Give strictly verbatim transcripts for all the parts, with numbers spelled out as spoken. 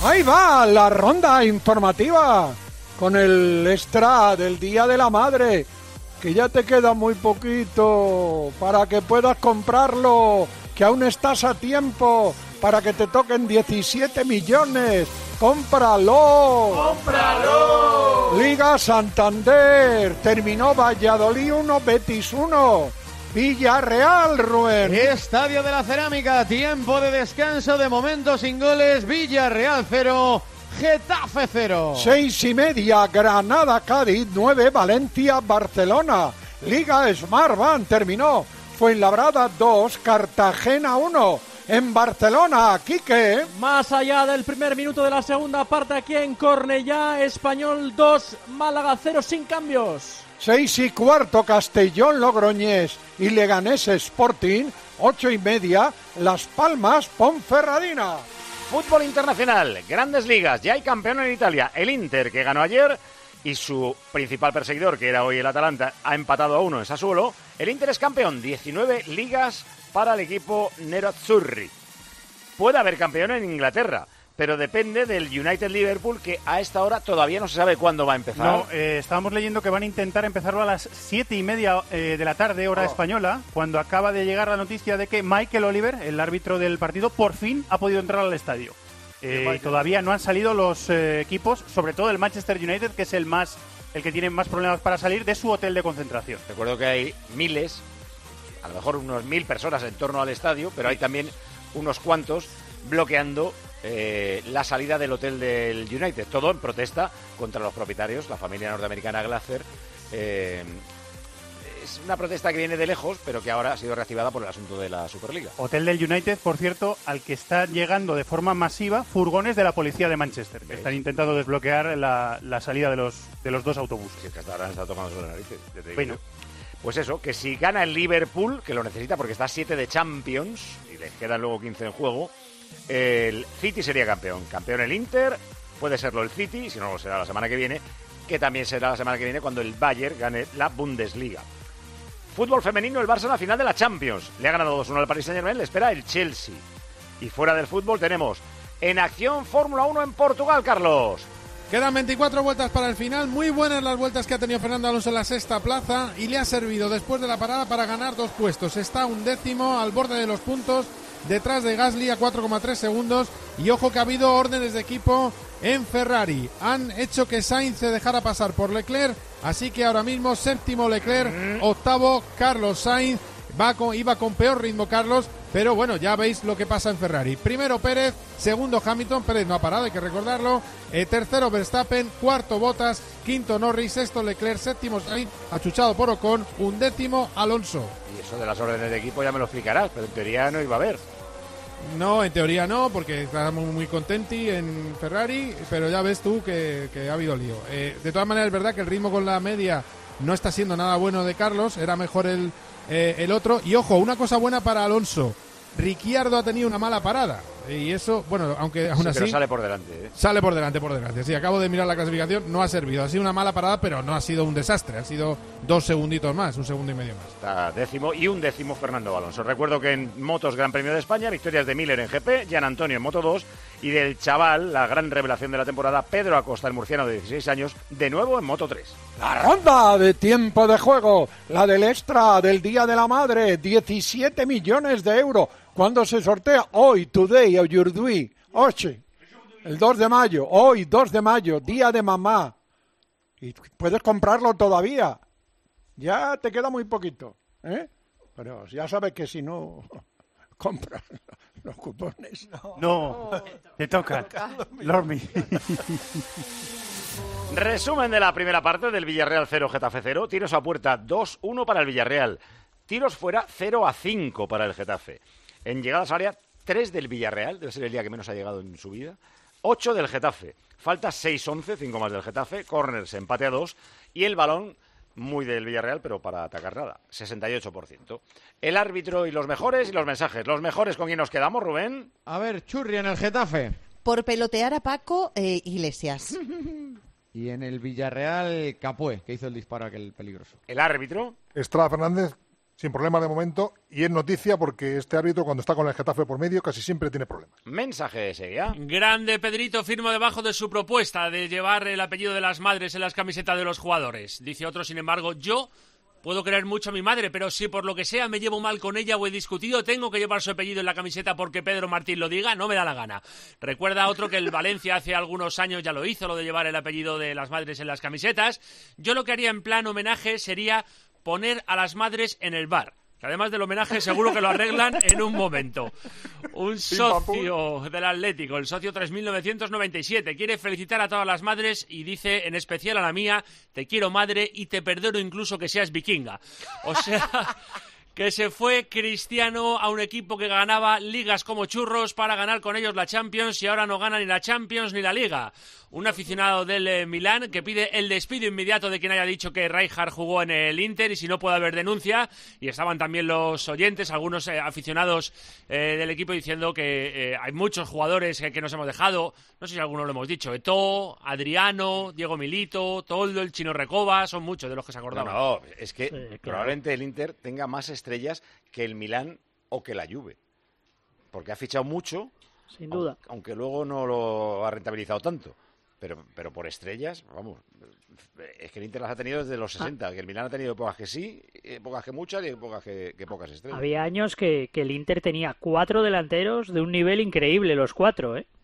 Ahí va la ronda informativa con el extra del Día de la Madre, que ya te queda muy poquito para que puedas comprarlo, que aún estás a tiempo para que te toquen diecisiete millones. ¡Cómpralo! ¡Cómpralo! Liga Santander, terminó Valladolid uno, Betis uno. Villarreal, Rubén. Estadio de la Cerámica, tiempo de descanso, de momento sin goles. Villarreal cero, Getafe cero. Seis y media, Granada, Cádiz nueve, Valencia, Barcelona. Liga Smartbank terminó. Fuenlabrada dos, Cartagena uno. En Barcelona, Quique. Más allá del primer minuto de la segunda parte, aquí en Cornellá, Español dos, Málaga cero, sin cambios. Seis y cuarto, Castellón, Logroñés y Leganés Sporting. Ocho y media, Las Palmas, Ponferradina. Fútbol internacional, grandes ligas, ya hay campeón en Italia. El Inter, que ganó ayer, y su principal perseguidor, que era hoy el Atalanta, ha empatado a uno en Sassuolo. El Inter es campeón, diecinueve ligas para el equipo nerazzurri. Puede haber campeón en Inglaterra, pero depende del United Liverpool, que a esta hora todavía no se sabe cuándo va a empezar. No, eh, estábamos leyendo que van a intentar empezarlo a las siete y media eh, de la tarde, hora oh. española, cuando acaba de llegar la noticia de que Michael Oliver, el árbitro del partido, por fin ha podido entrar al estadio. Eh, todavía no han salido los eh, equipos, sobre todo el Manchester United, que es el más el que tiene más problemas para salir de su hotel de concentración. Recuerdo que hay miles, a lo mejor unos mil personas en torno al estadio, pero hay también unos cuantos bloqueando eh, la salida del hotel del United, todo en protesta contra los propietarios, la familia norteamericana Glazer. Eh, es una protesta que viene de lejos, pero que ahora ha sido reactivada por el asunto de la Superliga. Hotel del United, por cierto, al que están llegando de forma masiva furgones de la policía de Manchester, que están intentando desbloquear la, la salida de los, de los dos autobuses. Sí, que hasta ahora han estado tomando sobre las narices. Bueno. Pues eso, que si gana el Liverpool, que lo necesita porque está a siete de Champions, y les quedan luego quince en juego, el City sería campeón. Campeón el Inter, puede serlo el City, si no lo será la semana que viene, que también será la semana que viene cuando el Bayern gane la Bundesliga. Fútbol femenino, el Barça en la final de la Champions. Le ha ganado dos uno al Paris Saint-Germain, le espera el Chelsea. Y fuera del fútbol tenemos en acción Fórmula uno en Portugal, Carlos. Quedan veinticuatro vueltas para el final, muy buenas las vueltas que ha tenido Fernando Alonso en la sexta plaza y le ha servido después de la parada para ganar dos puestos. Está un décimo al borde de los puntos, detrás de Gasly a cuatro coma tres segundos y ojo que ha habido órdenes de equipo en Ferrari. Han hecho que Sainz se dejara pasar por Leclerc, así que ahora mismo séptimo Leclerc, octavo Carlos Sainz. Va con, iba con peor ritmo Carlos, pero bueno, ya veis lo que pasa en Ferrari. Primero Pérez, segundo Hamilton, Pérez no ha parado, hay que recordarlo. Eh, tercero Verstappen, cuarto Bottas, quinto Norris, sexto Leclerc, séptimo Sainz, achuchado por Ocon, undécimo Alonso. Y eso de las órdenes de equipo ya me lo explicarás, pero en teoría no iba a haber. No, en teoría no, porque estábamos muy contenti en Ferrari, pero ya ves tú que, que ha habido lío. Eh, de todas maneras es verdad que el ritmo con la media no está siendo nada bueno de Carlos, era mejor el... Eh, el otro, y ojo, una cosa buena para Alonso, Ricciardo ha tenido una mala parada y eso, bueno, aunque aún sí, así pero sale por delante, ¿eh? Sale por delante, por delante, sí, acabo de mirar la clasificación, no ha servido, ha sido una mala parada, pero no ha sido un desastre, ha sido dos segunditos más, un segundo y medio más. Está décimo y un décimo Fernando Alonso. Recuerdo que en motos Gran Premio de España, victorias de Miller en G P, Gian Antonio en Moto dos y del chaval, la gran revelación de la temporada, Pedro Acosta, el murciano de dieciséis años, de nuevo en Moto tres. La ronda de tiempo de juego, la del extra del Día de la Madre, diecisiete millones de euros. ¿Cuándo se sortea? Hoy, today, aujourd'hui, hoy, el dos de mayo, hoy, dos de mayo, Día de Mamá. Y puedes comprarlo todavía. Ya te queda muy poquito, ¿eh? Pero ya sabes que si no compras los cupones... No, no te toca, Lormi. Resumen de la primera parte del Villarreal cero, Getafe cero. Tiros a puerta dos uno para el Villarreal. Tiros fuera cero a cinco para el Getafe. En llegadas a área, tres del Villarreal, debe ser el día que menos ha llegado en su vida. ocho del Getafe. Falta seis once, cinco más del Getafe. Corners, empate a dos. Y el balón, muy del Villarreal, pero para atacar nada. sesenta y ocho por ciento. El árbitro y los mejores y los mensajes. Los mejores, ¿con quién nos quedamos, Rubén? A ver, Churri en el Getafe. Por pelotear a Paco eh, Iglesias. Y en el Villarreal, Capué, que hizo el disparo aquel peligroso. El árbitro. Estrada Fernández, sin problema de momento, y es noticia porque este árbitro, cuando está con el Getafe por medio, casi siempre tiene problemas. Mensaje ese ya. Grande Pedrito, firmo debajo de su propuesta de llevar el apellido de las madres en las camisetas de los jugadores. Dice otro, sin embargo, yo puedo querer mucho a mi madre, pero si por lo que sea me llevo mal con ella o he discutido, tengo que llevar su apellido en la camiseta porque Pedro Martín lo diga, no me da la gana. Recuerda otro que el Valencia hace algunos años ya lo hizo, lo de llevar el apellido de las madres en las camisetas. Yo lo que haría en plan homenaje sería poner a las madres en el bar. Que además del homenaje seguro que lo arreglan en un momento. Un socio del Atlético, el socio tres mil novecientos noventa y siete, quiere felicitar a todas las madres y dice, en especial a la mía, te quiero madre y te perdono incluso que seas vikinga. O sea, que se fue Cristiano a un equipo que ganaba ligas como churros para ganar con ellos la Champions y ahora no gana ni la Champions ni la Liga. Un aficionado del eh, Milán que pide el despido inmediato de quien haya dicho que Rijkaard jugó en el Inter y si no puede haber denuncia. Y estaban también los oyentes, algunos eh, aficionados eh, del equipo diciendo que eh, hay muchos jugadores eh, que nos hemos dejado. No sé si algunos lo hemos dicho. Eto'o, Adriano, Diego Milito, Toldo, el Chino Recoba, son muchos de los que se acordaban. No, no, es que Sí, claro. probablemente el Inter tenga más estrellas que el Milán o que la Juve. Porque ha fichado mucho, Sin duda. aunque, aunque luego no lo ha rentabilizado tanto. Pero, pero por estrellas, vamos, es que el Inter las ha tenido desde los sesenta, que el Milán ha tenido épocas que sí, épocas que muchas y épocas que, que pocas estrellas. Había años que, que el Inter tenía cuatro delanteros de un nivel increíble, los cuatro, ¿eh?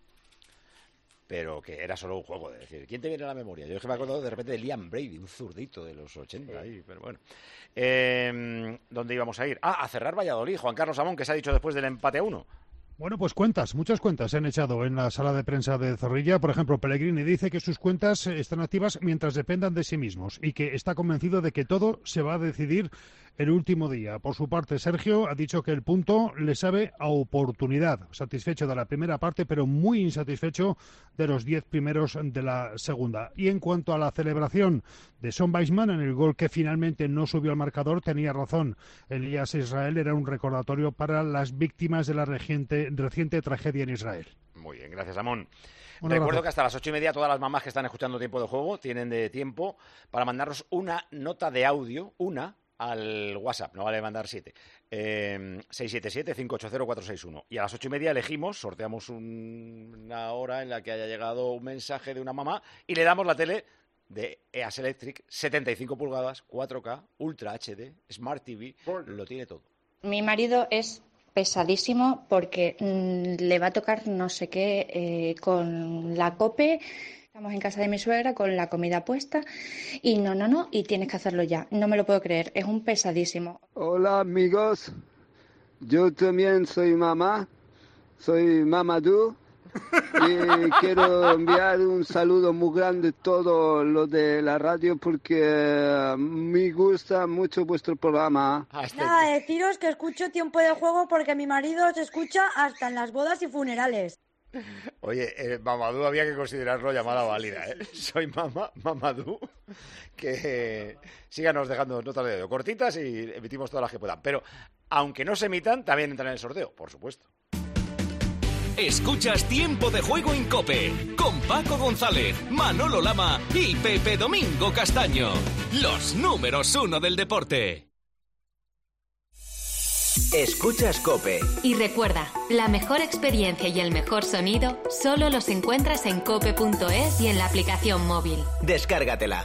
Pero que era solo un juego, de decir, ¿quién te viene a la memoria? Yo es que me acuerdo de repente de Liam Brady, un zurdito de los ochenta, ahí, pero bueno. Eh, ¿Dónde íbamos a ir? Ah, a cerrar Valladolid, Juan Carlos Amón, que se ha dicho después del empate a uno. Bueno, pues cuentas, muchas cuentas se han echado en la sala de prensa de Zorrilla. Por ejemplo, Pellegrini dice que sus cuentas están activas mientras dependan de sí mismos y que está convencido de que todo se va a decidir el último día. Por su parte, Sergio ha dicho que el punto le sabe a oportunidad, satisfecho de la primera parte, pero muy insatisfecho de los diez primeros de la segunda. Y en cuanto a la celebración de Son Weisman en el gol que finalmente no subió al marcador, tenía razón. Elías Israel era un recordatorio para las víctimas de la reciente, reciente tragedia en Israel. Muy bien, gracias, Amón. Un Recuerdo abrazo. que hasta las ocho y media todas las mamás que están escuchando Tiempo de Juego tienen de tiempo para mandarnos una nota de audio, una, al WhatsApp, no vale mandar siete, eh, seis siete siete, cinco ocho cero, cuatro seis uno. Y a las ocho y media elegimos, sorteamos un, una hora en la que haya llegado un mensaje de una mamá y le damos la tele de E A S Electric, setenta y cinco pulgadas, cuatro K, Ultra H D, Smart T V, lo tiene todo. Mi marido es pesadísimo porque mmm, le va a tocar no sé qué eh, con la COPE. Estamos en casa de mi suegra con la comida puesta y no, no, no, y tienes que hacerlo ya. No me lo puedo creer, es un pesadísimo. Hola amigos, yo también soy mamá, soy Mamadou y quiero enviar un saludo muy grande a todos los de la radio porque me gusta mucho vuestro programa. Nada, deciros que escucho Tiempo de Juego porque mi marido se escucha hasta en las bodas y funerales. Oye, eh, Mamadou había que considerarlo llamada válida, ¿eh? Soy mamá, Mamadou, que eh, síganos dejando notas de audio cortitas y emitimos todas las que puedan. Pero, aunque no se emitan, también entran en el sorteo, por supuesto. Escuchas Tiempo de Juego en COPE, con Paco González, Manolo Lama y Pepe Domingo Castaño. Los números uno del deporte. Escuchas COPE. Y recuerda, la mejor experiencia y el mejor sonido solo los encuentras en cope punto es y en la aplicación móvil. Descárgatela.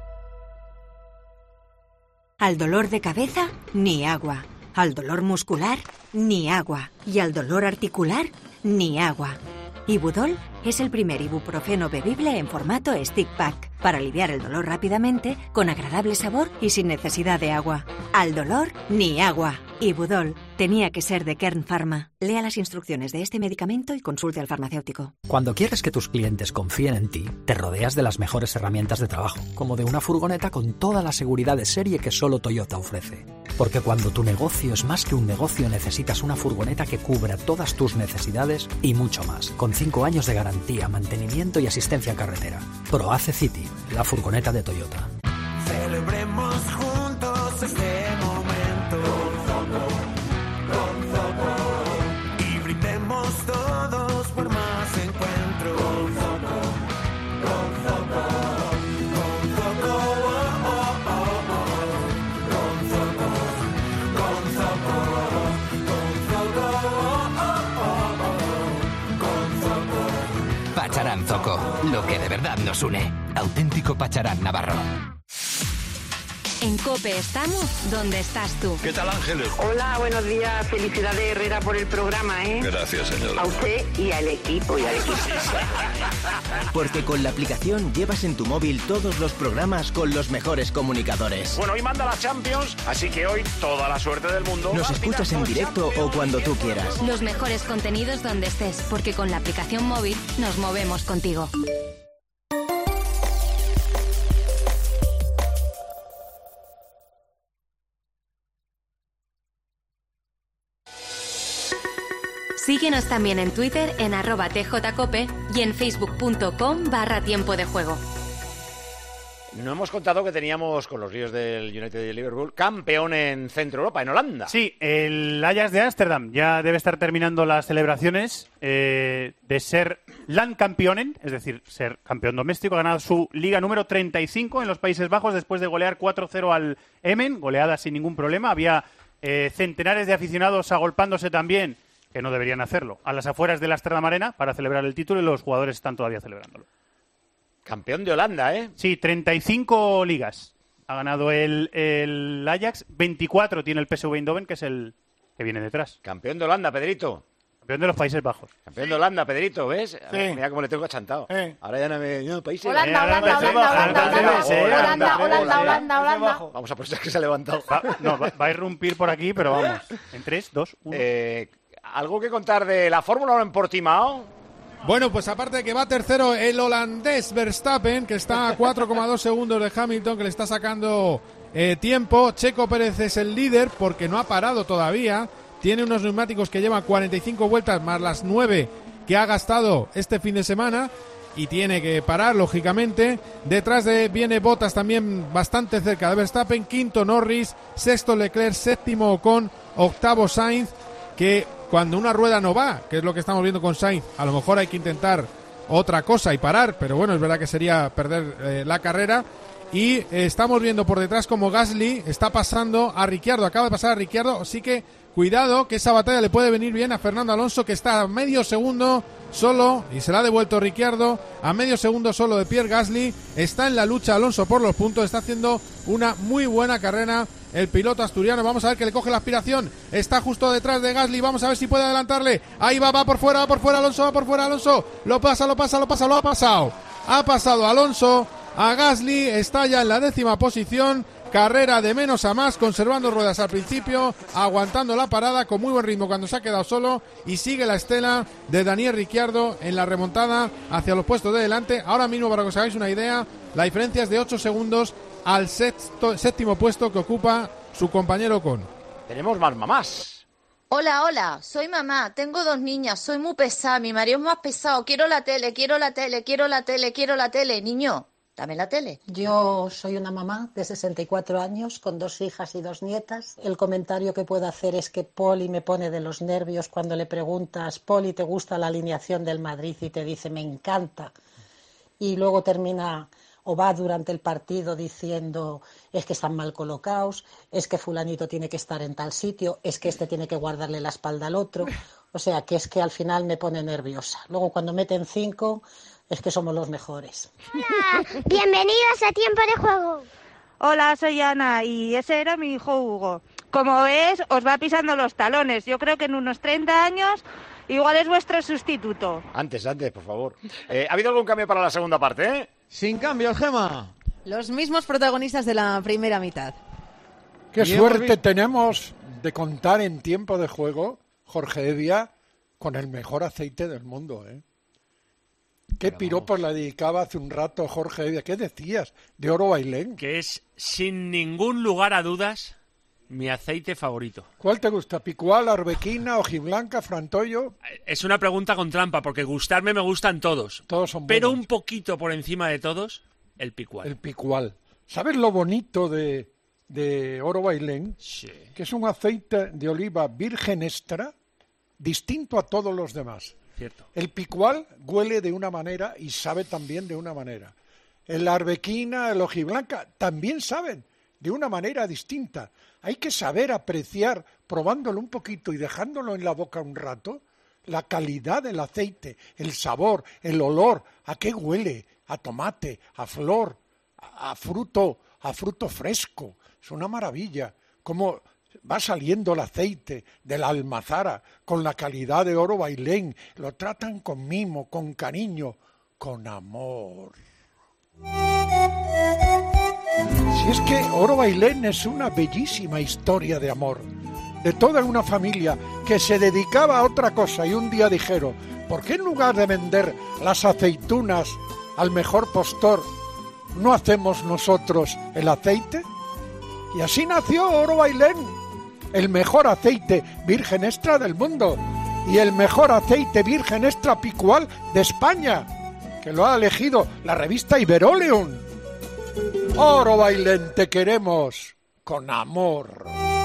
Al dolor de cabeza, ni agua. Al dolor muscular, ni agua. Y al dolor articular, ni agua. Ibudol es el primer ibuprofeno bebible en formato stick pack para aliviar el dolor rápidamente, con agradable sabor y sin necesidad de agua. Al dolor, ni agua. Ibudol tenía que ser de Kern Pharma. Lea las instrucciones de este medicamento y consulte al farmacéutico. Cuando quieres que tus clientes confíen en ti, te rodeas de las mejores herramientas de trabajo, como de una furgoneta con toda la seguridad de serie que solo Toyota ofrece. Porque cuando tu negocio es más que un negocio, necesitas una furgoneta que cubra todas tus necesidades y mucho más, con cinco años de garantía, mantenimiento y asistencia carretera. ProAce City, la furgoneta de Toyota. Celebremos juntos este momento con Zoco y brindemos todos por más encuentros con Zoco, con Zoco, con Zoco, oh, oh, oh, oh. Con Zoco, Pacharán Zoco, lo que de verdad nos une. Auténtico Pacharán Navarro. En COPE estamos donde estás tú. ¿Qué tal, Ángeles? Hola, buenos días. Felicidades, Herrera, por el programa, ¿eh? Gracias, señora. A usted y al equipo, y al equipo. Porque con la aplicación llevas en tu móvil todos los programas con los mejores comunicadores. Bueno, hoy manda la Champions, así que hoy toda la suerte del mundo. Nos escuchas en directo o cuando tú quieras. Los mejores contenidos donde estés, porque con la aplicación móvil nos movemos contigo. Síguenos también en Twitter en arroba tjcope y en facebook.com barra tiempo de juego. No hemos contado que teníamos con los ríos del United y Liverpool campeón en Centro Europa, en Holanda. Sí, el Ajax de Ámsterdam ya debe estar terminando las celebraciones eh, de ser Landkampionen, es decir, ser campeón doméstico. Ha ganado su liga número treinta y cinco en los Países Bajos después de golear cuatro cero al Emmen, goleada sin ningún problema. Había eh, centenares de aficionados agolpándose también, que no deberían hacerlo, a las afueras del Ámsterdam Arena para celebrar el título, y los jugadores están todavía celebrándolo. Campeón de Holanda, ¿eh? Sí, treinta y cinco ligas ha ganado el, el Ajax, veinticuatro tiene el P S V Eindhoven, que es el que viene detrás. Campeón de Holanda, Pedrito. Campeón de los Países Bajos. Campeón sí. de Holanda, Pedrito, ¿ves? Sí. Mira cómo le tengo achantado. Sí. Ahora ya no me... No, países... Holanda, Holanda, Holanda, Holanda, Holanda, Holanda, Holanda, Holanda. Vamos a aprovechar que se ha levantado. Va, no, va, va a irrumpir por aquí, pero vamos. En tres, dos, uno. Eh... ¿Algo que contar de la Fórmula uno en Portimao? Bueno, pues aparte de que va tercero el holandés Verstappen, que está a cuatro coma dos segundos de Hamilton, que le está sacando eh, tiempo. Checo Pérez es el líder porque no ha parado todavía. Tiene unos neumáticos que llevan cuarenta y cinco vueltas más las nueve que ha gastado este fin de semana y tiene que parar, lógicamente. Detrás de viene Bottas también bastante cerca de Verstappen. Quinto Norris, sexto Leclerc, séptimo Ocon, octavo Sainz, que cuando una rueda no va, que es lo que estamos viendo con Sainz, a lo mejor hay que intentar otra cosa y parar, pero bueno, es verdad que sería perder eh, la carrera. Y eh, estamos viendo por detrás como Gasly está pasando a Ricciardo, acaba de pasar a Ricciardo, así que cuidado que esa batalla le puede venir bien a Fernando Alonso, que está a medio segundo solo, y se la ha devuelto Ricciardo, a medio segundo solo de Pierre Gasly. Está en la lucha Alonso por los puntos, está haciendo una muy buena carrera el piloto asturiano. Vamos a ver que le coge la aspiración, está justo detrás de Gasly, vamos a ver si puede adelantarle. Ahí va, va por fuera, va por fuera Alonso, va por fuera Alonso, lo pasa, lo pasa, lo pasa, lo ha pasado. Ha pasado Alonso a Gasly, está ya en la décima posición. Carrera de menos a más, conservando ruedas al principio, aguantando la parada con muy buen ritmo cuando se ha quedado solo, y sigue la estela de Daniel Ricciardo en la remontada hacia los puestos de delante. Ahora mismo, para que os hagáis una idea, la diferencia es de ocho segundos al sexto, séptimo puesto que ocupa su compañero Ocon. Tenemos más mamás. Hola, hola, soy mamá, tengo dos niñas, soy muy pesada, mi marido es más pesado, quiero la tele, quiero la tele, quiero la tele, quiero la tele, niño. Dame la tele. Yo soy una mamá de sesenta y cuatro años con dos hijas y dos nietas. El comentario que puedo hacer es que Poli me pone de los nervios cuando le preguntas, Poli, ¿te gusta la alineación del Madrid? Y te dice, me encanta. Y luego termina o va durante el partido diciendo, es que están mal colocados, es que fulanito tiene que estar en tal sitio, es que este tiene que guardarle la espalda al otro. O sea, que es que al final me pone nerviosa. Luego cuando meten cinco, es que somos los mejores. Hola, bienvenidos a Tiempo de Juego. Hola, soy Ana y ese era mi hijo Hugo. Como ves, os va pisando los talones. Yo creo que en unos treinta años igual es vuestro sustituto. Antes, antes, por favor. Eh, ¿Ha habido algún cambio para la segunda parte, eh? Sin cambios, Gema. Los mismos protagonistas de la primera mitad. Qué Bien, suerte tenemos de contar en Tiempo de Juego, Jorge Evia, con el mejor aceite del mundo, ¿eh? ¿Qué piropos la dedicaba hace un rato Jorge Evia? ¿Qué decías? De Oro Bailén. Que es, sin ningún lugar a dudas, mi aceite favorito. ¿Cuál te gusta? ¿Picual, Arbequina, Hojiblanca, Frantollo? Es una pregunta con trampa, porque gustarme me gustan todos. Todos son buenos. Pero un poquito por encima de todos, el Picual. El Picual. ¿Sabes lo bonito de, de Oro Bailén? Sí. Que es un aceite de oliva virgen extra, distinto a todos los demás. Cierto. El Picual huele de una manera y sabe también de una manera. El Arbequina, el Hojiblanca también saben de una manera distinta. Hay que saber apreciar, probándolo un poquito y dejándolo en la boca un rato, la calidad del aceite, el sabor, el olor, a qué huele, a tomate, a flor, a, a fruto, a fruto fresco. Es una maravilla cómo va saliendo el aceite de la almazara con la calidad de Oro Bailén. Lo tratan con mimo, con cariño, con amor. Si es que Oro Bailén es una bellísima historia de amor, de toda una familia que se dedicaba a otra cosa y un día dijeron, ¿por qué en lugar de vender las aceitunas al mejor postor, no hacemos nosotros el aceite? Y así nació Oro Bailén, el mejor aceite virgen extra del mundo y el mejor aceite virgen extra picual de España, que lo ha elegido la revista Iberoleum. Oro Bailén, te queremos con amor.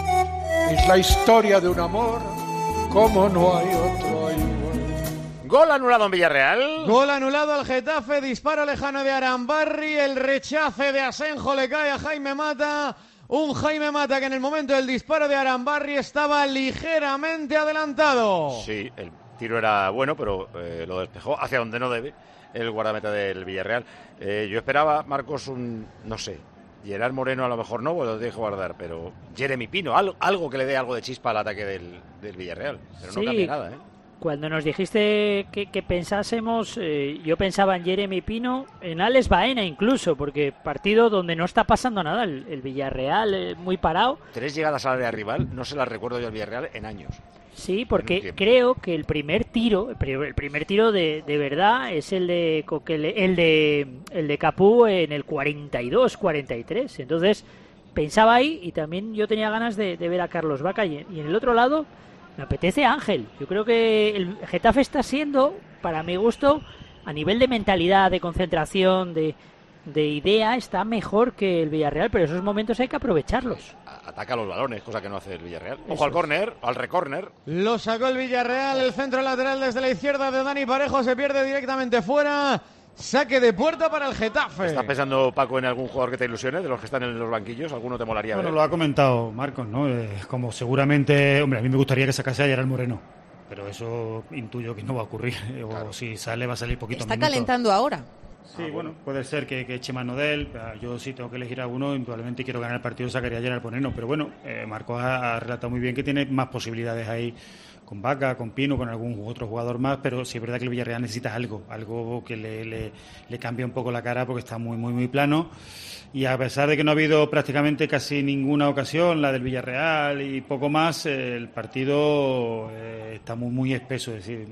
Es la historia de un amor como no hay otro igual. Gol anulado en Villarreal. Gol anulado al Getafe, disparo lejano de Arambarri, el rechace de Asenjo le cae a Jaime Mata. Un Jaime Mata que en el momento del disparo de Arambarri estaba ligeramente adelantado. Sí, el tiro era bueno, pero eh, lo despejó hacia donde no debe el guardameta del Villarreal. Eh, yo esperaba, Marcos, un, no sé, Gerard Moreno a lo mejor no, pues lo dejo guardar, pero Jeremy Pino, algo, algo que le dé algo de chispa al ataque del, del Villarreal. Pero no sí, cambia nada, ¿eh? Cuando nos dijiste que, que pensásemos, eh, yo pensaba en Jeremy Pino, en Alex Baena incluso, porque partido donde no está pasando nada, el, el Villarreal eh, muy parado. Tres llegadas al área rival, no se las recuerdo yo al Villarreal en años. Sí, porque creo que el primer tiro, el primer, el primer tiro de, de verdad es el de el de el de Capú en el cuarenta y dos cuarenta y tres. Entonces pensaba ahí y también yo tenía ganas de, de ver a Carlos Vaca y, y en el otro lado me apetece Ángel. Yo creo que el Getafe está siendo, para mi gusto, a nivel de mentalidad, de concentración, de de idea, está mejor que el Villarreal, pero esos momentos hay que aprovecharlos. Ataca los balones, cosa que no hace el Villarreal. Ojo Eso al córner, al recórner. Lo sacó el Villarreal, el centro lateral desde la izquierda de Dani Parejo, se pierde directamente fuera. Saque de puerta para el Getafe. ¿Estás pensando, Paco, en algún jugador que te ilusione de los que están en los banquillos? ¿Alguno te molaría Bueno, ver? lo ha comentado Marcos, ¿no? Eh, como seguramente, hombre, a mí me gustaría que sacase a Gerard Moreno, pero eso intuyo que no va a ocurrir. O claro. Si sale, va a salir poquito. Está minutos. Calentando ahora. Sí, ah, bueno, puede ser que, que eche mano de él. Yo sí tengo que elegir a uno y probablemente quiero ganar el partido, sacaría a Gerard Moreno. Pero bueno, eh, Marcos ha, ha relatado muy bien que tiene más posibilidades ahí con Vaca, con Pino, con algún otro jugador más, pero sí es verdad que el Villarreal necesita algo, algo que le, le, le cambie un poco la cara porque está muy, muy, muy plano. Y a pesar de que no ha habido prácticamente casi ninguna ocasión, la del Villarreal y poco más, eh, el partido eh, está muy, muy espeso, es decir...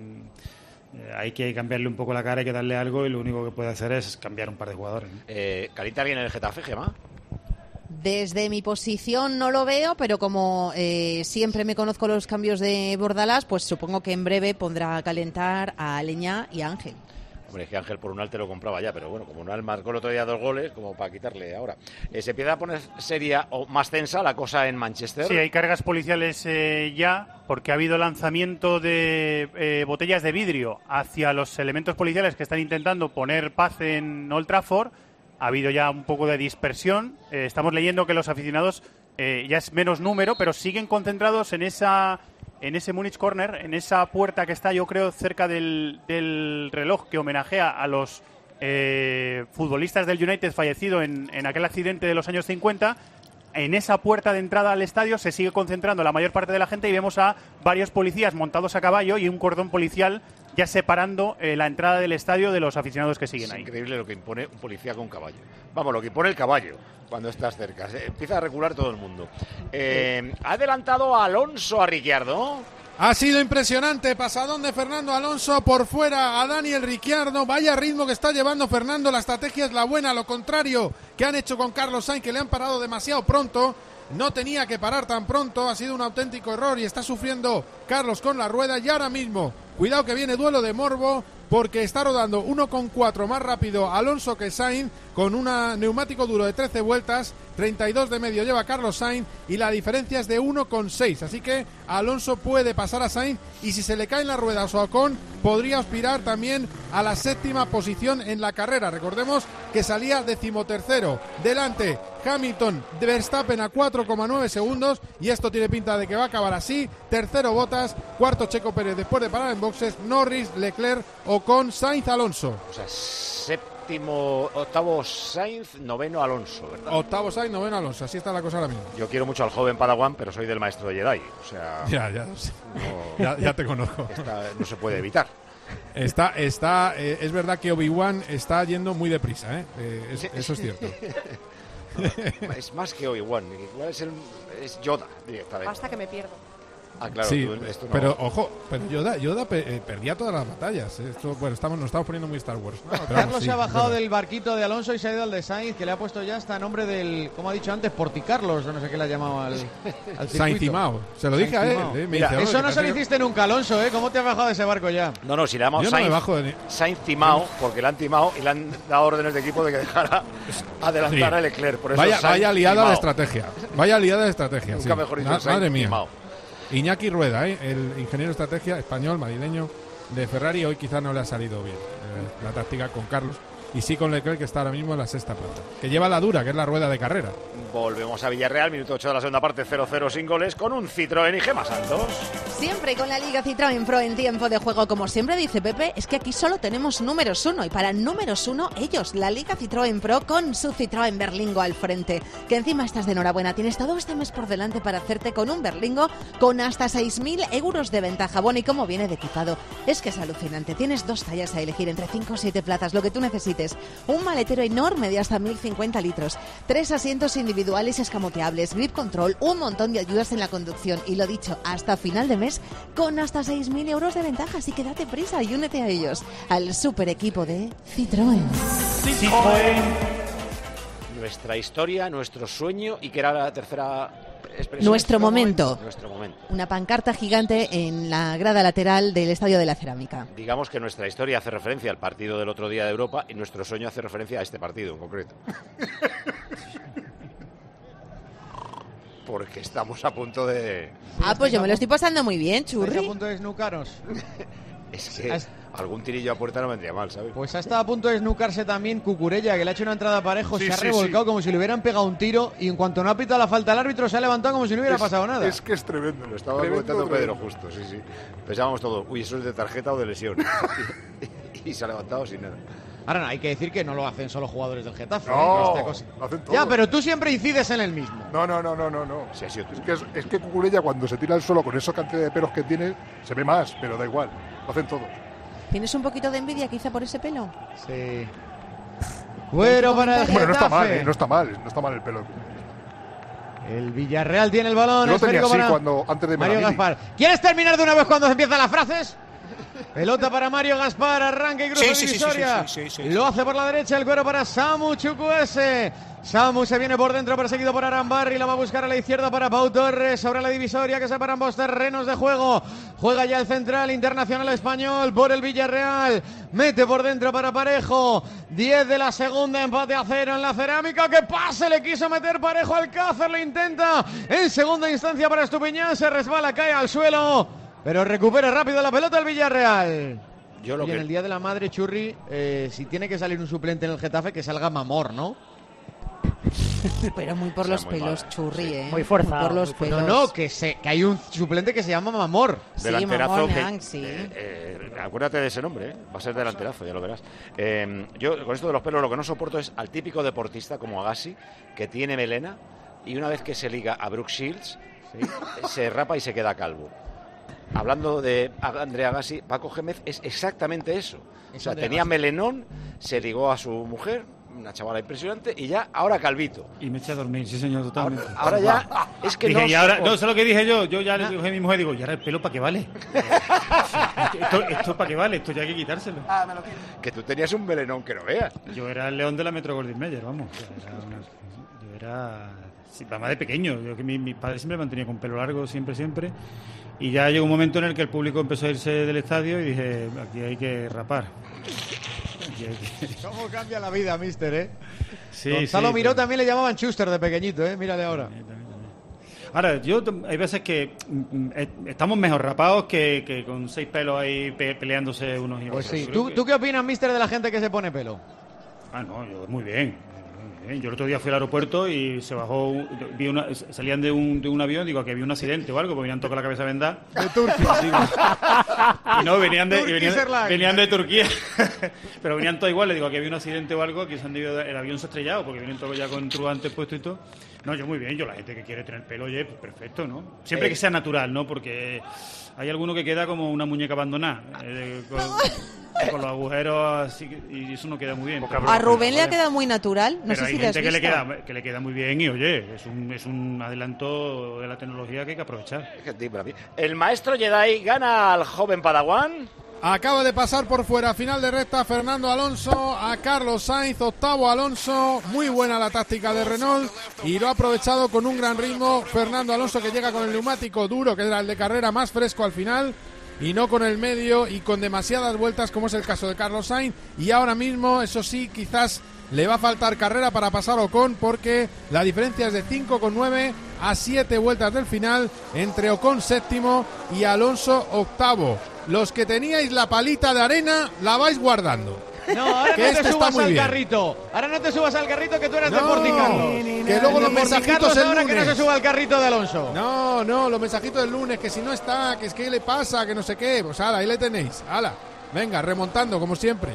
Hay que cambiarle un poco la cara, hay que darle algo y lo único que puede hacer es cambiar un par de jugadores, ¿no? Eh, ¿Calienta alguien en el Getafe, Gemma? Desde mi posición no lo veo, pero como eh, siempre me conozco los cambios de Bordalás, pues supongo que en breve pondrá a calentar a Aleñá y a Ángel. Hombre, es que Ángel por un alto lo compraba ya, pero bueno, como no marcó el otro día dos goles, como para quitarle ahora. Eh, ¿Se empieza a poner seria o más tensa la cosa en Manchester? Sí, hay cargas policiales eh, ya, porque ha habido lanzamiento de eh, botellas de vidrio hacia los elementos policiales que están intentando poner paz en Old Trafford. Ha habido ya un poco de dispersión. Eh, estamos leyendo que los aficionados eh, ya es menos número, pero siguen concentrados en esa... en ese Munich Corner, en esa puerta que está, yo creo, cerca del, del reloj que homenajea a los eh, futbolistas del United fallecido en, en aquel accidente de los años cincuenta. En esa puerta de entrada al estadio se sigue concentrando la mayor parte de la gente y vemos a varios policías montados a caballo y un cordón policial ya separando eh, la entrada del estadio de los aficionados que siguen es ahí. Es increíble lo que impone un policía con caballo. Vamos, lo que impone el caballo cuando estás cerca. Se empieza a recular todo el mundo. Eh, ha adelantado a Alonso a Ricciardo. Ha sido impresionante, pasadón de Fernando Alonso por fuera a Daniel Ricciardo. Vaya ritmo que está llevando Fernando, la estrategia es la buena, lo contrario que han hecho con Carlos Sainz, que le han parado demasiado pronto. No tenía que parar tan pronto, ha sido un auténtico error y está sufriendo Carlos con la rueda. Y ahora mismo, cuidado que viene duelo de morbo, porque está rodando uno coma cuatro más rápido Alonso que Sainz, con un neumático duro de trece vueltas, treinta y dos de medio lleva Carlos Sainz y la diferencia es de uno coma seis, así que Alonso puede pasar a Sainz y si se le caen las ruedas a Ocon podría aspirar también a la séptima posición en la carrera. Recordemos que salía decimotercero, delante Hamilton, Verstappen a cuatro coma nueve segundos, y esto tiene pinta de que va a acabar así. Tercero Bottas, cuarto Checo Pérez después de parar en boxes, Norris, Leclerc, Ocon, Sainz, Alonso. O sea, séptimo, octavo Sainz, noveno Alonso, ¿verdad? Octavo Sainz, noveno Alonso, así está la cosa ahora mismo. Yo quiero mucho al joven Padawan, pero soy del maestro de Jedi, o sea... Ya, ya, no, ya, ya te conozco. Esta, no se puede evitar. Está, está, eh, es verdad que Obi-Wan está yendo muy deprisa, ¿eh? Eh, es, eso es cierto. Es más que Obi-Wan, igual es, el, es Yoda directamente. Basta que me pierdo. Ah, claro, sí, tú, esto no... pero ojo, pero Yoda, Yoda pe, eh, perdía todas las batallas. Esto, bueno, estamos, nos estamos poniendo muy Star Wars. No, pero Carlos vamos, se ha sí, bajado verdad. del barquito de Alonso y se ha ido al de Sainz, que le ha puesto ya hasta nombre del, como ha dicho antes, Porticarlos, o no sé qué le ha llamado al, al Sainzimao. Se lo dije a él. Eh, me Mira, dice, eso "Oye, no se lo casi- hiciste nunca, Alonso, ¿eh? ¿Cómo te has bajado de ese barco ya? No, no, si le llamamos Yo no me Sainz, bajo de- Sainz timao, porque le han timado y le han dado órdenes de equipo de que dejara adelantar Sí. a Leclerc. Por eso Vaya, Sainz vaya liada timao. de estrategia. Vaya liada de estrategia. Nunca sí. mejor dicho, Ma- Sainz Madre mía. timao. Iñaki Rueda, ¿eh? El ingeniero de estrategia español, madrileño de Ferrari, hoy quizás no le ha salido bien eh, la táctica con Carlos. Y sí con Leclerc, que está ahora mismo en la sexta plaza. Que lleva la dura, que es la rueda de carrera. Volvemos a Villarreal, minuto ocho de la segunda parte, cero cero sin goles, con un Citroën y Gemma Santos. Siempre con la Liga Citroën Pro en tiempo de juego. Como siempre dice Pepe, es que aquí solo tenemos números uno. Y para números uno, ellos, la Liga Citroën Pro con su Citroën Berlingo al frente. Que encima estás de enhorabuena. Tienes todo este mes por delante para hacerte con un Berlingo con hasta seis mil euros de ventaja. Bueno, y cómo viene de equipado. Es que es alucinante. Tienes dos tallas a elegir entre cinco o siete plazas, lo que tú necesites. Un maletero enorme de hasta mil cincuenta litros. Tres asientos individuales escamoteables, grip control, un montón de ayudas en la conducción. Y lo dicho, hasta final de mes con hasta seis mil euros de ventaja. Así que date prisa y únete a ellos. Al super equipo de Citroën. Citroën. Nuestra historia, nuestro sueño y que era la tercera expresión. Nuestro momento. Nuestro momento. Una pancarta gigante en la grada lateral del Estadio de la Cerámica. Digamos que nuestra historia hace referencia al partido del otro día de Europa y nuestro sueño hace referencia a este partido en concreto. Porque estamos a punto de... Ah, pues yo me lo estoy pasando muy bien, ¿Estáis a churri. punto de snookaros? Es que algún tirillo a puerta no vendría mal, ¿sabes? Pues ha estado a punto de snookarse también Cucurella, que le ha hecho una entrada a Parejo, Sí, se ha sí, revolcado sí. como si le hubieran pegado un tiro y en cuanto no ha pitado la falta al árbitro se ha levantado como si no hubiera Es- pasado nada. Es que es tremendo. Lo estaba Tremendo, comentando Pedro tremendo. justo, sí, sí. Pensábamos todos, uy, eso es de tarjeta o de lesión. Y se ha levantado sin nada. Ahora no, hay que decir que no lo hacen solo jugadores del Getafe. No, ¿eh? Esta cosa. lo hacen todos. Ya, pero tú siempre incides en el mismo. No, no, no, no, no, no. Sí, ha sido tú. Es que, es, es que Cucurella cuando se tira al suelo con esa cantidad de pelos que tiene, se ve más, pero da igual. Lo hacen todos. ¿Tienes un poquito de envidia quizá por ese pelo? Sí. Bueno, para el Bueno, no está mal, Getafe. ¿eh? No está mal, no está mal el pelo. El Villarreal tiene el balón. Yo lo tenía esférico así para cuando, antes de Mario Melamini. Gaspar. ¿Quieres terminar de una vez cuando empiezan las frases? Pelota para Mario Gaspar, arranca y cruza Sí, sí, sí, sí, divisoria. sí, sí, sí, sí. Lo hace por la derecha, el cuero para Samu Chukwueze. Samu se viene por dentro, perseguido por Arambarri. La va a buscar a la izquierda para Pau Torres. Sobre la divisoria que separa ambos terrenos de juego. Juega ya el central internacional español por el Villarreal. Mete por dentro para Parejo. diez de la segunda, empate a cero en la Cerámica. ¡Qué pase! Le quiso meter Parejo. Alcácer lo intenta. En segunda instancia para Estupiñán. Se resbala, cae al suelo. Pero recupera rápido la pelota el Villarreal. Yo lo y que... en el Día de la Madre, Churri, eh, si tiene que salir un suplente en el Getafe, que salga Mamor, ¿no? Pero muy por O sea, los muy pelos, mal, churri, sí. ¿eh? Muy forzado, por los muy No, pelos. no, que, se, que hay un suplente que se llama Mamor. Sí, Delanterazo Mamor, que- Hank, sí. eh, eh, acuérdate de ese nombre, ¿eh? Va a ser delanterazo, ya lo verás. Eh, yo con esto de los pelos lo que no soporto es al típico deportista como Agassi, que tiene melena y una vez que se liga a Brooke Shields, se rapa y se queda calvo. Hablando de Andrea Agassi, Paco Gémez es exactamente eso. O sea, Andrea tenía Agassi. melenón, se ligó a su mujer, una chavala impresionante, y ya, ahora calvito. Y me eché a dormir, sí señor, totalmente. Ahora ya, es que Dije, no... y ahora, soporto. no, sé lo que dije yo, yo ya le dije a mi mujer, digo, ¿y ahora el pelo para qué vale? esto, esto para qué vale, esto ya hay que quitárselo. Que tú tenías un melenón que no veas. Yo era el león de la Metro Goldwyn Mayer, vamos. O sea, era una- yo era, sí, además de pequeño, yo que mi, mi padre siempre me mantenía con pelo largo, siempre, siempre. Y ya llegó un momento en el que el público empezó a irse del estadio y dije, aquí hay que rapar. Aquí hay que- ¿Cómo cambia la vida, mister, eh? Sí, Gonzalo sí, Miró pero- también le llamaban Schuster de pequeñito, eh. Mírale ahora. Ahora, yo t- hay veces que mm, eh, estamos mejor rapados que, que con seis pelos ahí pe- peleándose unos y Pues otros. sí. Creo ¿Tú, que- ¿Tú qué opinas, mister, de la gente que se pone pelo? Ah, no, yo muy bien. bien. Yo el otro día fui al aeropuerto y se bajó, vi una, salían de un, de un avión, digo, que había un accidente o algo, porque venían tocando la cabeza vendada. De Turquía. Digo, y no, venían de, y venían, venían de Turquía, pero venían todos iguales, digo, que había un accidente o algo, que se han debido, el avión se ha estrellado, porque vienen todos ya con turbantes puestos y todo. No, yo muy bien, yo la gente que quiere tener pelo, oye, pues perfecto, ¿no? Siempre eh. que sea natural, ¿no? Porque hay alguno que queda como una muñeca abandonada, eh, con, con los agujeros así, y eso no queda muy bien. A Rubén le ha quedado muy natural, no pero sé hay si le has gente que visto. le, queda, que le queda muy bien y, oye, es un, es un adelanto de la tecnología que hay que aprovechar. El maestro Jedi gana al joven Padawan. Acaba de pasar por fuera, final de recta, Fernando Alonso a Carlos Sainz, octavo Alonso, muy buena la táctica de Renault y lo ha aprovechado con un gran ritmo Fernando Alonso, que llega con el neumático duro, que era el de carrera, más fresco al final, y no con el medio y con demasiadas vueltas, como es el caso de Carlos Sainz, y ahora mismo, eso sí, quizás le va a faltar carrera para pasar Ocon, porque la diferencia es de cinco coma nueve a siete vueltas del final entre Ocon séptimo y Alonso octavo. Los que teníais la palita de arena la vais guardando. No, ahora que no este te subas al bien. carrito. Ahora no te subas al carrito, que tú eres no, de Porticarlos. Que luego los mensajitos el ahora lunes. que no se suba al carrito de Alonso. No, no, los mensajitos del lunes, que si no está, que es que le pasa, que no sé qué. Pues ala, ahí le tenéis. Ala, venga, remontando como siempre.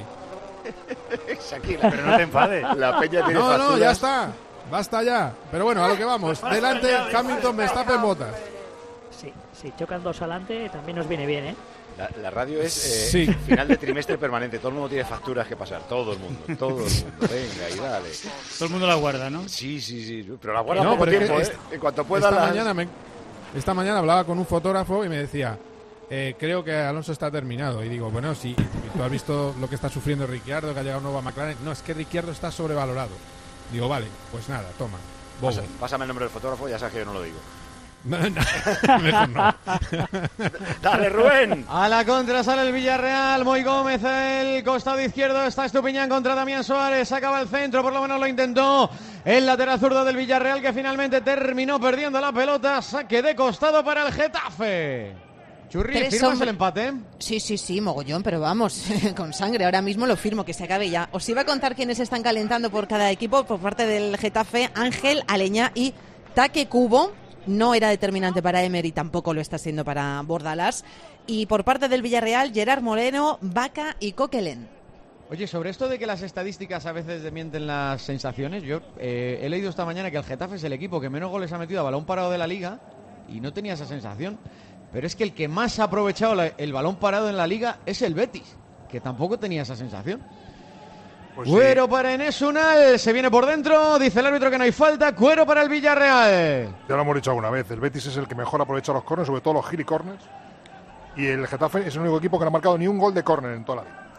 Shakira, pero no te enfades. La peña tiene No, facturas. no, ya está. Basta ya. Pero bueno, a lo que vamos. Delante, Hamilton, Verstappen, Bottas. Sí, si chocan dos adelante, también nos viene bien, ¿eh? La, la radio es eh, Sí. final de trimestre permanente. Todo el mundo tiene facturas que pasar. Todo el mundo. Todo el mundo. Venga, y dale. Todo el mundo la guarda, ¿no? Sí, sí, sí. Pero la guarda No, poco pero es tiempo, que ¿eh? esta- En cuanto pueda Esta las- mañana, me- esta mañana hablaba con un fotógrafo y me decía, eh, creo que Alonso está terminado. Y digo, bueno, si tú has visto lo que está sufriendo Ricciardo, que ha llegado nuevo a McLaren. No, es que Ricciardo está sobrevalorado. Digo, vale, pues nada, toma. Bobo. Pasa- Pásame el nombre del fotógrafo, ya sabes que yo no lo digo. Mejor no. Dale, Rubén. A la contra sale el Villarreal. Moy Gómez, el costado izquierdo. Está Estupiñán contra Damián Suárez. Acaba el centro, por lo menos lo intentó. El lateral zurdo del Villarreal, que finalmente terminó perdiendo la pelota. Saque de costado para el Getafe. Churri, Tres ¿firmas hombres- el empate? Sí, sí, sí, mogollón, pero vamos, con sangre. Ahora mismo lo firmo, que se acabe ya. Os iba a contar quiénes están calentando por cada equipo. Por parte del Getafe, Ángel, Aleñá y Take Kubo. No era determinante para Emery, tampoco lo está siendo para Bordalás. Y por parte del Villarreal, Gerard Moreno, Vaca y Coquelin. Oye, sobre esto de que las estadísticas a veces desmienten las sensaciones, yo eh, he leído esta mañana que el Getafe es el equipo que menos goles ha metido a balón parado de la Liga y no tenía esa sensación. Pero es que el que más ha aprovechado la- el balón parado en la Liga es el Betis, que tampoco tenía esa sensación. Pues Cuero sí. para Enes Unal, se viene por dentro, dice el árbitro que no hay falta, cuero para el Villarreal. Ya lo hemos dicho alguna vez, el Betis es el que mejor aprovecha los corners, sobre todo los giri corners. Y el Getafe es el único equipo que no ha marcado ni un gol de córner en toda la vida.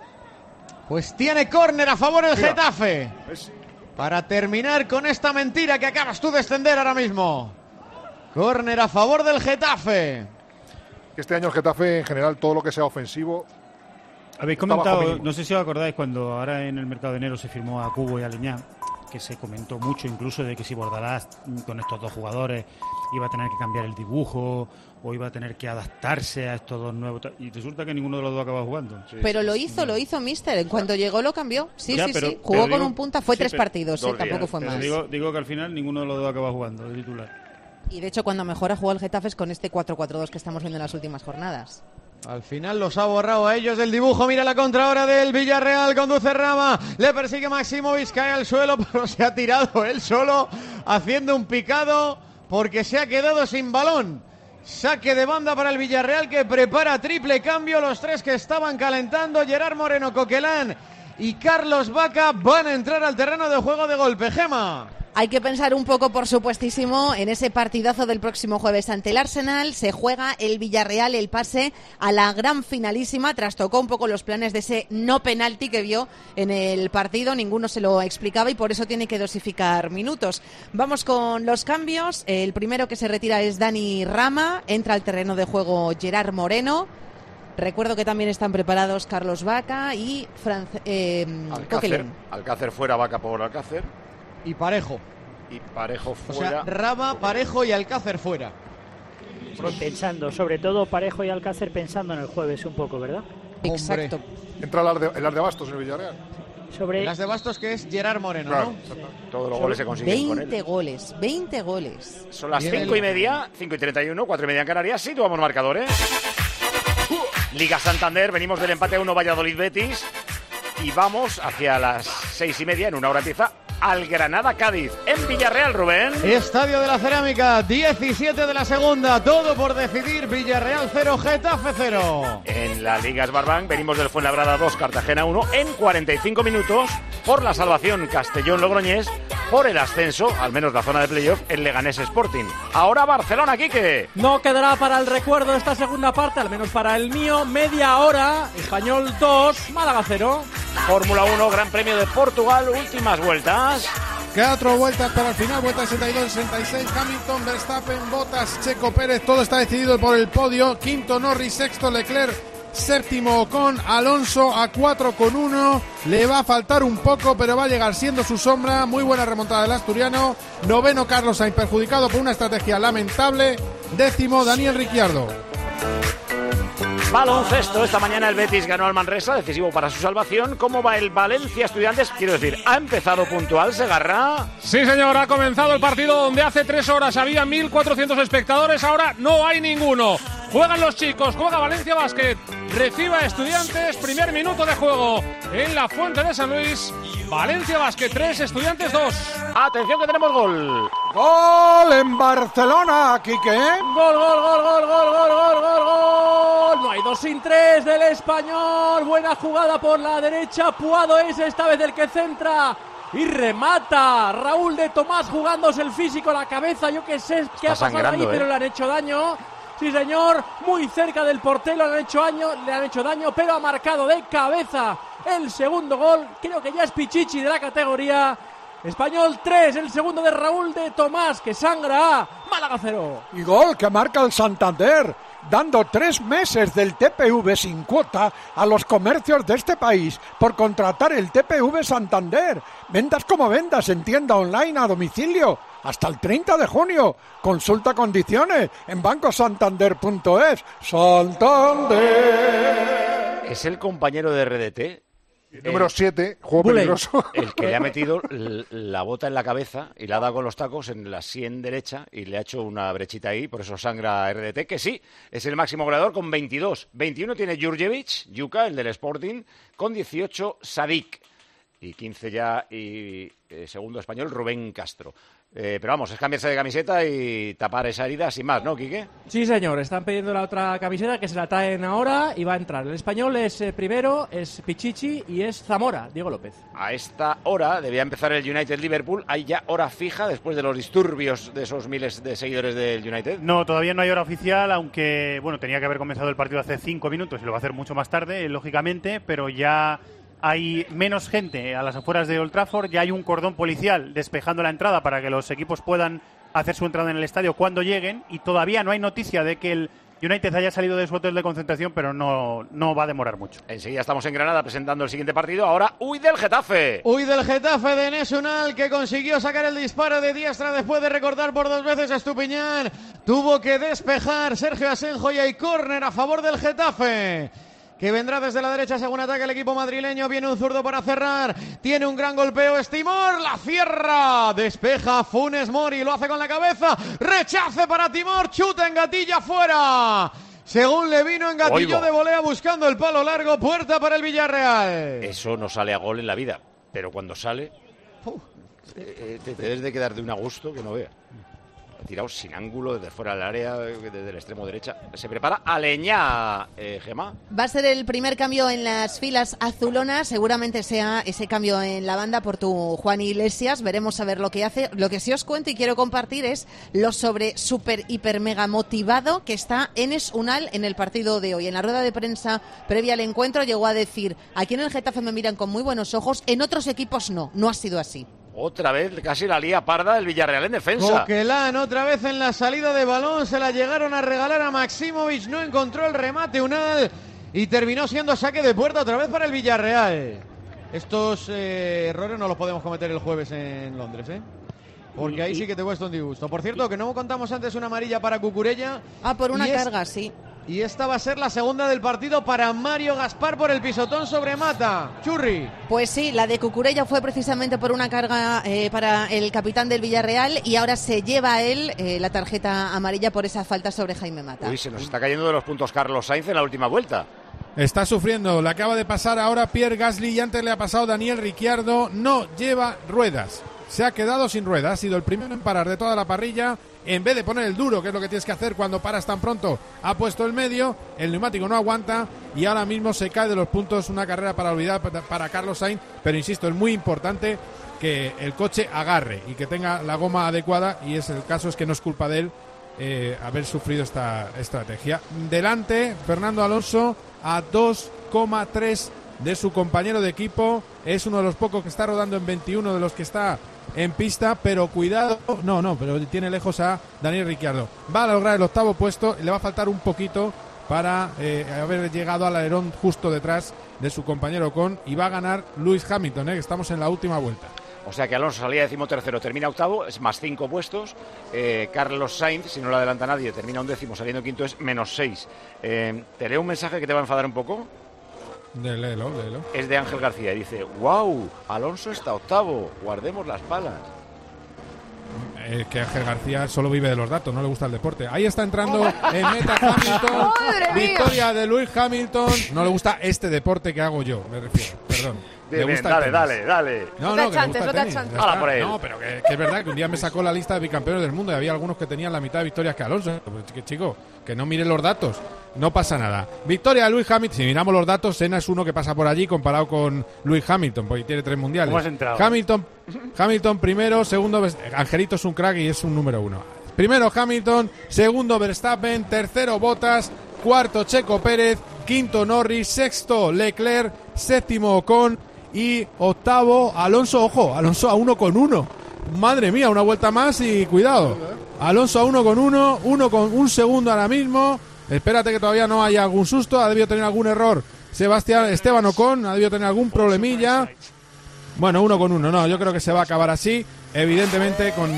Pues tiene córner a favor el Mira. Getafe. ¿Ves? Para terminar con esta mentira que acabas tú de extender ahora mismo. Córner a favor del Getafe. Este año el Getafe, en general, todo lo que sea ofensivo, Habéis está bajo comentado, mínimo. no sé si os acordáis, cuando ahora en el mercado de enero se firmó a Cubo y a Leñá, que se comentó mucho incluso de que si Bordalás con estos dos jugadores iba a tener que cambiar el dibujo o iba a tener que adaptarse a estos dos nuevos. Y resulta que ninguno de los dos acaba jugando. Pero lo hizo, lo hizo Mister. En cuanto llegó lo cambió. Sí, Ya, sí, pero- sí. pero Jugó con digo- un punta, fue sí, tres pero- partidos, dos eh, tampoco días, fue Pero más. digo, digo que al final ninguno de los dos acaba jugando de titular. Y de hecho, cuando mejor ha jugado el Getafe es con este cuatro cuatro dos que estamos viendo en las últimas jornadas. Al final los ha borrado a ellos del dibujo. Mira la contra ahora del Villarreal. Conduce Rama. Le persigue Maximovic. Cae al suelo, pero se ha tirado él solo haciendo un picado porque se ha quedado sin balón. Saque de banda para el Villarreal, que prepara triple cambio. Los tres que estaban calentando, Gerard Moreno, Coquelin y Carlos Vaca, van a entrar al terreno de juego de golpe. Gema. Hay que pensar un poco, por supuestísimo, en ese partidazo del próximo jueves ante el Arsenal. Se juega el Villarreal el pase a la gran finalísima. Trastocó un poco los planes de ese no penalti que vio en el partido. Ninguno se lo explicaba y por eso tiene que dosificar minutos. Vamos con los cambios. El primero que se retira es Dani Rama. Entra al terreno de juego Gerard Moreno. Recuerdo que también están preparados Carlos Vaca y Franz, eh, Alcácer, Coquelin. Alcácer fuera, Vaca por Alcácer. Y Parejo. Y Parejo O fuera. sea, Rama, Parejo y Alcácer fuera. Pensando, sobre todo Parejo y Alcácer pensando en el jueves un poco, ¿verdad? Exacto. entra el Arde, el Arde Bastos en el Villarreal. sobre... Las de Bastos, que es Gerard Moreno, claro, ¿no? Todos los goles se consiguen con él. veinte goles, veinte goles. Son las cinco y media, cinco y treinta y uno, cuatro y media en Canarias. Situamos marcadores. Liga Santander, venimos del empate a uno Valladolid-Betis. Y vamos hacia las seis y media, en una hora empieza, al Granada-Cádiz, en Villarreal, Rubén. Estadio de la Cerámica, diecisiete de la segunda, todo por decidir, Villarreal cero, Getafe cero. En la Liga Sbarbank venimos del Fuenlabrada dos, Cartagena uno, en cuarenta y cinco minutos, por la salvación Castellón-Logroñés, por el ascenso, al menos la zona de playoff, el Leganés Sporting. Ahora Barcelona, Quique. No quedará para el recuerdo esta segunda parte, al menos para el mío, media hora, Español dos, Málaga cero. Fórmula uno, Gran Premio de Portugal, últimas vueltas. Cuatro vueltas para el final, vuelta sesenta y dos sesenta y seis, Hamilton, Verstappen, Bottas, Checo Pérez, todo está decidido por el podio. Quinto Norris, sexto Leclerc, séptimo Ocon, Alonso a cuatro con uno, le va a faltar un poco, pero va a llegar siendo su sombra. Muy buena remontada del asturiano. Noveno Carlos Sainz, perjudicado por una estrategia lamentable. Décimo Daniel Ricciardo. Baloncesto, esta mañana el Betis ganó al Manresa, decisivo para su salvación. ¿Cómo va el Valencia Estudiantes? Quiero decir, ¿ha empezado puntual Segarra? Sí, señor, ha comenzado el partido donde hace tres horas había mil cuatrocientos espectadores, ahora no hay ninguno. Juegan los chicos, juega Valencia Basket, recibe a Estudiantes, primer minuto de juego en la Fuente de San Luis. Valencia Basket tres, Estudiantes dos. Atención que tenemos gol. Gol en Barcelona, Quique. Gol, gol, gol, gol, gol, gol, gol, gol, gol. No hay dos sin tres del Español. Buena jugada por la derecha. Puado es esta vez el que centra y remata. Raúl de Tomás jugándose el físico, la cabeza. Yo qué sé qué ha pasado ahí, ¿eh? Pero le han hecho daño. Sí, señor, muy cerca del portero, le han hecho daño, le han hecho daño, pero ha marcado de cabeza el segundo gol. Creo que ya es Pichichi de la categoría. Español tres, el segundo de Raúl de Tomás, que sangra a Málaga cero. Y gol que marca el Santander, dando tres meses del T P V sin cuota a los comercios de este país por contratar el T P V Santander. Vendas como vendas en tienda online a domicilio. Hasta el treinta de junio. Consulta condiciones en banco santander punto es. Santander. ¿Es el compañero de R D T? El número siete, juego peligroso. El que le ha metido la bota en la cabeza y le ha dado con los tacos en la sien derecha y le ha hecho una brechita ahí, por eso sangra R D T, que sí, es el máximo goleador con veintidós. veintiuno tiene Jurjevic, Yuka, el del Sporting, con dieciocho Sadik. Y quince ya, y eh, segundo español, Rubén Castro. Eh, pero vamos, es cambiarse de camiseta y tapar esa herida sin más, ¿no, Quique? Sí, señor, están pidiendo la otra camiseta que se la traen ahora y va a entrar. El español es eh, primero, es Pichichi y es Zamora, Diego López. A esta hora debía empezar el United-Liverpool. ¿Hay ya hora fija después de los disturbios de esos miles de seguidores del United? No, todavía no hay hora oficial, aunque bueno, tenía que haber comenzado el partido hace cinco minutos y lo va a hacer mucho más tarde, eh, lógicamente, pero ya hay menos gente a las afueras de Old Trafford, ya hay un cordón policial despejando la entrada para que los equipos puedan hacer su entrada en el estadio cuando lleguen, y todavía no hay noticia de que el United haya salido de su hotel de concentración, pero no, no va a demorar mucho. Enseguida estamos en Granada presentando el siguiente partido. Ahora, Uy del Getafe. Uy del Getafe de Enes Unal, que consiguió sacar el disparo de diestra después de recortar por dos veces a Estupiñán. Tuvo que despejar Sergio Asenjo y hay córner a favor del Getafe, que vendrá desde la derecha según ataca el equipo madrileño. Viene un zurdo para cerrar, tiene un gran golpeo Timor, la cierra, despeja Funes Mori, lo hace con la cabeza, rechace para Timor, chuta en gatilla, fuera. Según le vino en gatillo de volea buscando el palo largo, puerta para el Villarreal. Eso no sale a gol en la vida, pero cuando sale uh, eh, te, te debes de quedar de un a gusto que no veas. Ha tirado sin ángulo desde fuera del área, desde el extremo derecha. Se prepara Aleñá, eh, Gemma. Va a ser el primer cambio en las filas azulonas. Seguramente sea ese cambio en la banda por tu Juan Iglesias. Veremos a ver lo que hace. Lo que sí os cuento y quiero compartir es lo sobre súper, hiper, mega motivado que está Enes Unal en el partido de hoy. En la rueda de prensa previa al encuentro llegó a decir: aquí en el Getafe me miran con muy buenos ojos, en otros equipos no. No ha sido así. Otra vez casi la lía parda del Villarreal en defensa. Coquelán otra vez en la salida de balón, se la llegaron a regalar a Maximovic, no encontró el remate Unal y terminó siendo saque de puerta otra vez para el Villarreal. Estos eh, errores no los podemos cometer el jueves en Londres, ¿eh? Porque ahí sí que te cuesta un disgusto. Por cierto, que no contamos antes una amarilla para Cucurella. Ah, por una es, carga, sí. Y esta va a ser la segunda del partido para Mario Gaspar por el pisotón sobre Mata. Churri. Pues sí, la de Cucurella fue precisamente por una carga eh, para el capitán del Villarreal y ahora se lleva a él eh, la tarjeta amarilla por esa falta sobre Jaime Mata. Uy, se nos está cayendo de los puntos Carlos Sainz en la última vuelta. Está sufriendo, le acaba de pasar ahora Pierre Gasly y antes le ha pasado Daniel Ricciardo. No lleva ruedas, se ha quedado sin ruedas, ha sido el primero en parar de toda la parrilla. En vez de poner el duro, que es lo que tienes que hacer cuando paras tan pronto, ha puesto el medio, el neumático no aguanta y ahora mismo se cae de los puntos. Una carrera para olvidar para Carlos Sainz, pero insisto, es muy importante que el coche agarre y que tenga la goma adecuada, y es el caso es que no es culpa de él eh, haber sufrido esta estrategia. Delante, Fernando Alonso a dos coma tres de su compañero de equipo, es uno de los pocos que está rodando en veintiuno de los que está en pista, pero cuidado, no, no, pero tiene lejos a Daniel Ricciardo. Va a lograr el octavo puesto, le va a faltar un poquito para eh, haber llegado al alerón justo detrás de su compañero Ocon, y va a ganar Lewis Hamilton, eh, que estamos en la última vuelta. O sea que Alonso salía decimotercero, termina octavo, es más cinco puestos. Eh, Carlos Sainz, si no lo adelanta nadie, termina un décimo, saliendo quinto, es menos seis. Eh, te leo un mensaje que te va a enfadar un poco. De léelo, léelo. Es de Ángel García, dice: wow, Alonso está octavo, guardemos las palas. Es que Ángel García solo vive de los datos, no le gusta el deporte. Ahí está entrando en meta Hamilton. Victoria de Lewis Hamilton. No le gusta este deporte que hago yo, me refiero, perdón. Bien, bien, dale, dale, dale. No, no, que me gusta el tenis. Hala por él. No, pero que, que es verdad que un día me sacó la lista de bicampeones del mundo y había algunos que tenían la mitad de victorias que Alonso. Pues, que, chico, que no miren los datos. No pasa nada. Victoria de Lewis Hamilton. Si miramos los datos, Senna es uno que pasa por allí comparado con Lewis Hamilton, porque tiene tres mundiales. ¿Cómo has entrado? Hamilton, Hamilton primero, segundo... Angelito es un crack y es un número uno. Primero Hamilton, segundo Verstappen, tercero Bottas, cuarto Checo Pérez, quinto Norris, sexto Leclerc, séptimo Ocon y octavo Alonso. Ojo, Alonso a uno con uno. Madre mía, una vuelta más y cuidado. Alonso a uno con uno, uno con un segundo ahora mismo. Espérate que todavía no haya algún susto, ha debido tener algún error Sebastián Esteban Ocon, ha debido tener algún problemilla. Bueno, uno con uno, no, yo creo que se va a acabar así. Evidentemente con,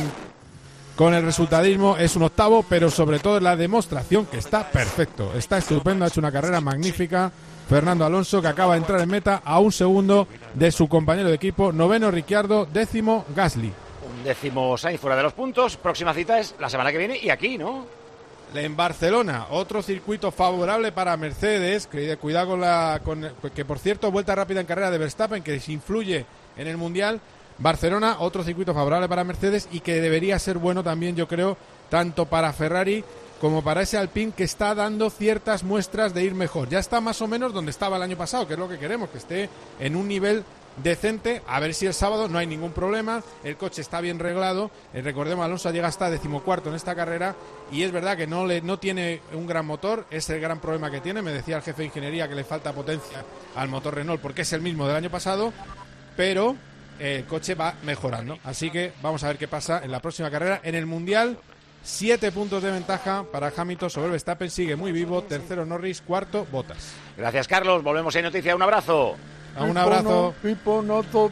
con el resultadismo es un octavo, pero sobre todo es la demostración que está perfecto, está estupendo, ha hecho una carrera magnífica Fernando Alonso, que acaba de entrar en meta a un segundo de su compañero de equipo. Noveno Ricciardo, décimo Gasly. Un décimo Sainz fuera de los puntos. Próxima cita es la semana que viene y aquí, ¿no? En Barcelona, otro circuito favorable para Mercedes, que cuidado con la con, que por cierto, vuelta rápida en carrera de Verstappen, que se influye en el Mundial. Barcelona, otro circuito favorable para Mercedes y que debería ser bueno también, yo creo, tanto para Ferrari como para ese Alpine, que está dando ciertas muestras de ir mejor. Ya está más o menos donde estaba el año pasado, que es lo que queremos, que esté en un nivel decente. A ver si el sábado no hay ningún problema, el coche está bien reglado. Eh, recordemos, Alonso llega hasta decimocuarto en esta carrera y es verdad que no, le, no tiene un gran motor, es el gran problema que tiene. Me decía el jefe de ingeniería que le falta potencia al motor Renault porque es el mismo del año pasado, pero eh, el coche va mejorando. Así que vamos a ver qué pasa en la próxima carrera. En el Mundial, siete puntos de ventaja para Hamilton sobre Verstappen, sigue muy vivo. Tercero Norris, cuarto Bottas. Gracias, Carlos, volvemos en Noticia, un abrazo. Un abrazo. Piponazo,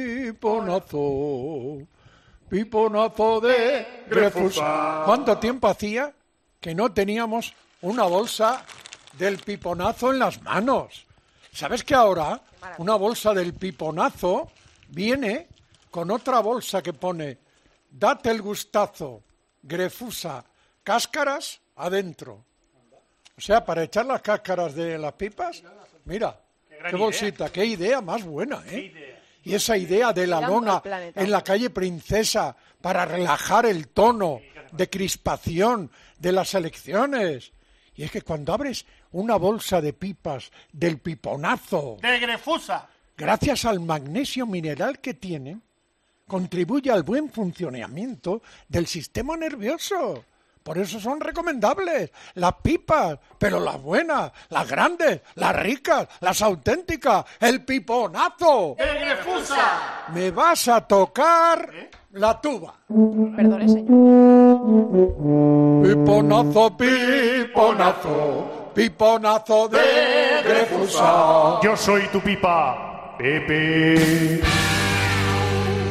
piponazo, piponazo de Grefusa. ¿Cuánto tiempo hacía que no teníamos una bolsa del piponazo en las manos? ¿Sabes que ahora una bolsa del piponazo viene con otra bolsa que pone date el gustazo, Grefusa, cáscaras adentro? O sea, para echar las cáscaras de las pipas, mira. Qué bolsita, idea. Qué idea más buena, ¿eh? Y esa idea de la lona en la calle Princesa para relajar el tono de crispación de las elecciones. Y es que cuando abres una bolsa de pipas del piponazo, de Grefusa, gracias al magnesio mineral que tiene, contribuye al buen funcionamiento del sistema nervioso. Por eso son recomendables las pipas, pero las buenas, las grandes, las ricas, las auténticas, el piponazo. ¡De Grefusa! Me vas a tocar ¿Eh? la tuba. Perdone, señor. Piponazo, piponazo, piponazo de Grefusa. Yo soy tu pipa, Pepe.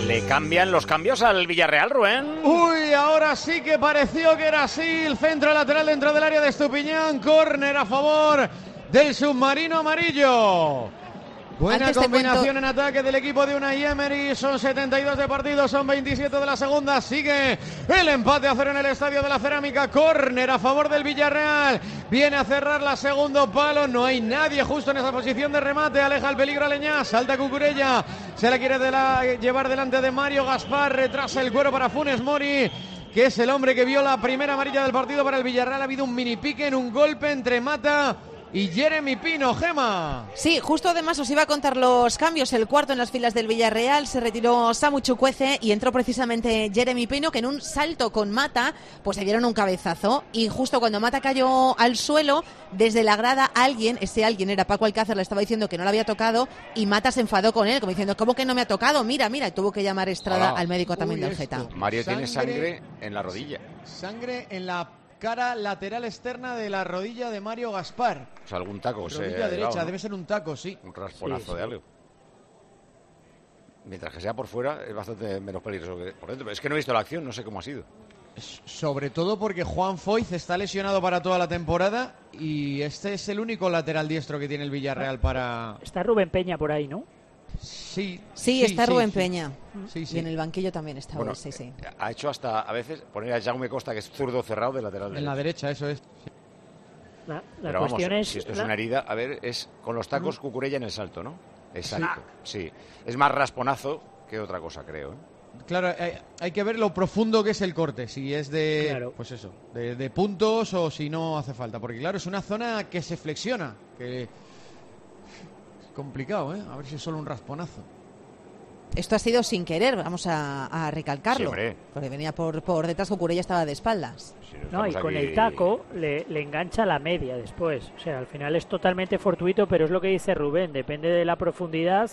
Le cambian los cambios al Villarreal, Rubén. Uy, ahora sí que pareció que era así. El centro lateral dentro del área de Estupiñán. Córner a favor del submarino amarillo. Buena Antes te combinación cuento- en ataque del equipo de Unai Emery. Son setenta y dos de partido, son veintisiete de la segunda. Sigue el empate a cero en el Estadio de la Cerámica. Córner a favor del Villarreal. Viene a cerrar la segundo palo. No hay nadie justo en esa posición de remate. Aleja el peligro a Leñá. Salta Cucurella. Se la quiere de la, llevar delante de Mario Gaspar. Retrasa el cuero para Funes Mori, que es el hombre que vio la primera amarilla del partido para el Villarreal. Ha habido un mini pique en un golpe entre Mata y Jeremy Pino. Gema. Sí, justo además os iba a contar los cambios. El cuarto en las filas del Villarreal, se retiró Samu Chukwueze y entró precisamente Jeremy Pino, que en un salto con Mata pues se dieron un cabezazo, y justo cuando Mata cayó al suelo, desde la grada alguien, ese alguien era Paco Alcácer, le estaba diciendo que no le había tocado, y Mata se enfadó con él, como diciendo, ¿cómo que no me ha tocado? Mira, mira, y tuvo que llamar Estrada Hola. al médico también Uy, del Geta. esto. Mario tiene Sangre. sangre en la rodilla. Sangre en la cara lateral externa de la rodilla de Mario Gaspar. O sea, algún taco. se Rodilla ha derecha, llevado, ¿no? debe ser un taco, sí. Un rasponazo Sí, sí. de algo. Mientras que sea por fuera, es bastante menos peligroso que por dentro. Es que no he visto la acción, no sé cómo ha sido. Sobre todo porque Juan Foyz está lesionado para toda la temporada y este es el único lateral diestro que tiene el Villarreal para... Está Rubén Peña por ahí, ¿no? Sí, Sí, está sí, Rubén sí. Peña. Sí, sí. Y en el banquillo también está Bueno, hoy, sí, sí. Ha hecho hasta, a veces, poner a Jaume Costa, que es zurdo cerrado, de lateral En la derecho. derecha, eso es. La, la Pero vamos, cuestión es... si esto es la- una herida, a ver, es con los tacos Cucurella en el salto, ¿no? Exacto, sí. Es más rasponazo que otra cosa, creo, ¿eh? Claro, hay, hay que ver lo profundo que es el corte, si es de, Claro. pues eso, de, de puntos o si no hace falta, porque claro, es una zona que se flexiona, que es complicado, ¿eh? A ver si es solo un rasponazo. Esto ha sido sin querer, vamos a, a recalcarlo. Sí, hombre. Porque venía por, por detrás, Cucurella estaba de espaldas. No, y Estamos con aquí- el taco le, le engancha la media después. O sea, al final es totalmente fortuito, pero es lo que dice Rubén, depende de la profundidad,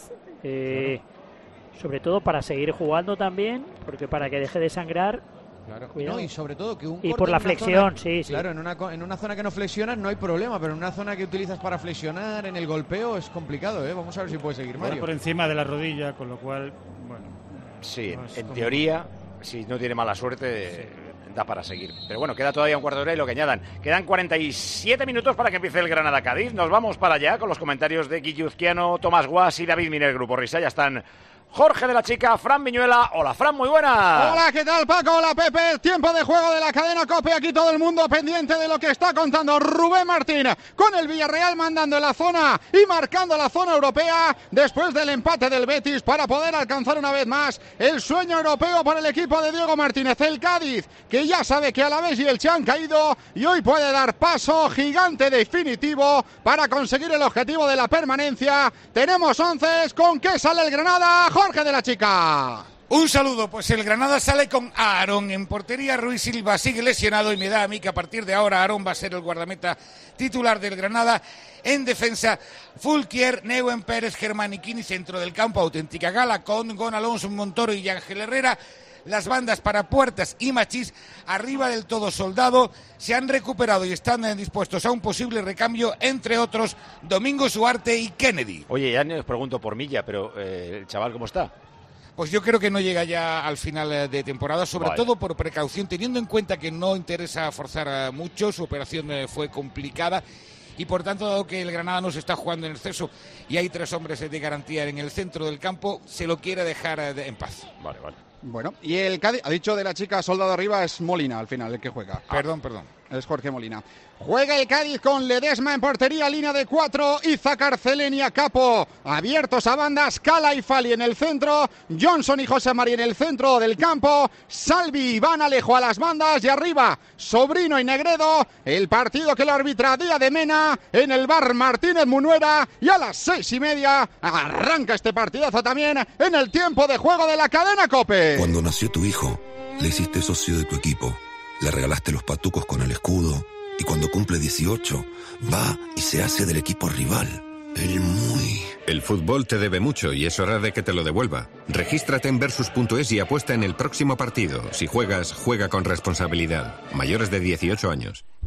eh, sobre todo para seguir jugando también, porque para que deje de sangrar, Claro. cuidado. No, y sobre todo que un Y corte por la en una flexión, zona- sí, sí. Claro, en una, co- en una zona que no flexionas no hay problema, pero en una zona que utilizas para flexionar, en el golpeo, es complicado, ¿eh? Vamos a ver si puede seguir Está Mario. por encima de la rodilla, con lo cual, bueno. Sí, no es en como- teoría, si no tiene mala suerte, da para seguir. Pero bueno, queda todavía un cuarto de hora y lo que añadan. Quedan cuarenta y siete minutos para que empiece el Granada-Cádiz. Nos vamos para allá con los comentarios de Guilluzquiano, Tomás Guas y David Miner, Grupo Risa. Ya están Jorge de la Chica, Fran Viñuela. Hola, Fran, muy buena. Hola, ¿qué tal, Paco? Hola, Pepe. Tiempo de juego de la cadena COPE. Aquí todo el mundo pendiente de lo que está contando Rubén Martín, con el Villarreal mandando en la zona y marcando la zona europea después del empate del Betis para poder alcanzar una vez más el sueño europeo por el equipo de Diego Martínez. El Cádiz, que ya sabe que Alavés y Elche han caído y hoy puede dar paso gigante definitivo para conseguir el objetivo de la permanencia. Tenemos once. ¿Con qué sale el Granada? Jorge de la Chica. Un saludo, pues el Granada sale con Aarón en portería. Ruiz Silva sigue lesionado y me da a mí que a partir de ahora Aarón va a ser el guardameta titular del Granada. En defensa, Fulquier, Neuen Pérez, Germaniquini, centro del campo, auténtica gala con Gon Alonso, Montoro y Ángel Herrera. Las bandas para Puertas y Machís, arriba del todo Soldado, se han recuperado y están eh, dispuestos a un posible recambio, entre otros, Domingo Suarte y Kennedy. Oye, ya no os pregunto por Milla, pero eh, el chaval, ¿cómo está? Pues yo creo que no llega ya al final eh, de temporada, sobre Vale. todo por precaución, teniendo en cuenta que no interesa forzar eh, mucho, su operación eh, fue complicada y por tanto, dado que el Granada no se está jugando en exceso y hay tres hombres eh, de garantía en el centro del campo, se lo quiere dejar eh, de- en paz. Vale, vale. Bueno, y el Cádiz, ha dicho de la Chica Soldado arriba, es Molina al final el que juega. Perdón, perdón. Es Jorge Molina. Juega el Cádiz con Ledesma en portería, línea de cuatro, Izakar, Celenia, Capo, abiertos a bandas, Cala y Fali en el centro, Johnson y José María en el centro del campo, Salvi, Iván Alejo a las bandas y arriba, Sobrino y Negredo, el partido que lo arbitra Díaz de Mena, en el bar Martínez Munuera, y a las seis y media arranca este partidazo también en el tiempo de juego de la cadena COPE. Cuando nació tu hijo, le hiciste socio de tu equipo, le regalaste los patucos con el escudo y cuando cumple dieciocho va y se hace del equipo rival. El muy... El fútbol te debe mucho y es hora de que te lo devuelva. Regístrate en Versus punto es y apuesta en el próximo partido. Si juegas, juega con responsabilidad. Mayores de dieciocho años.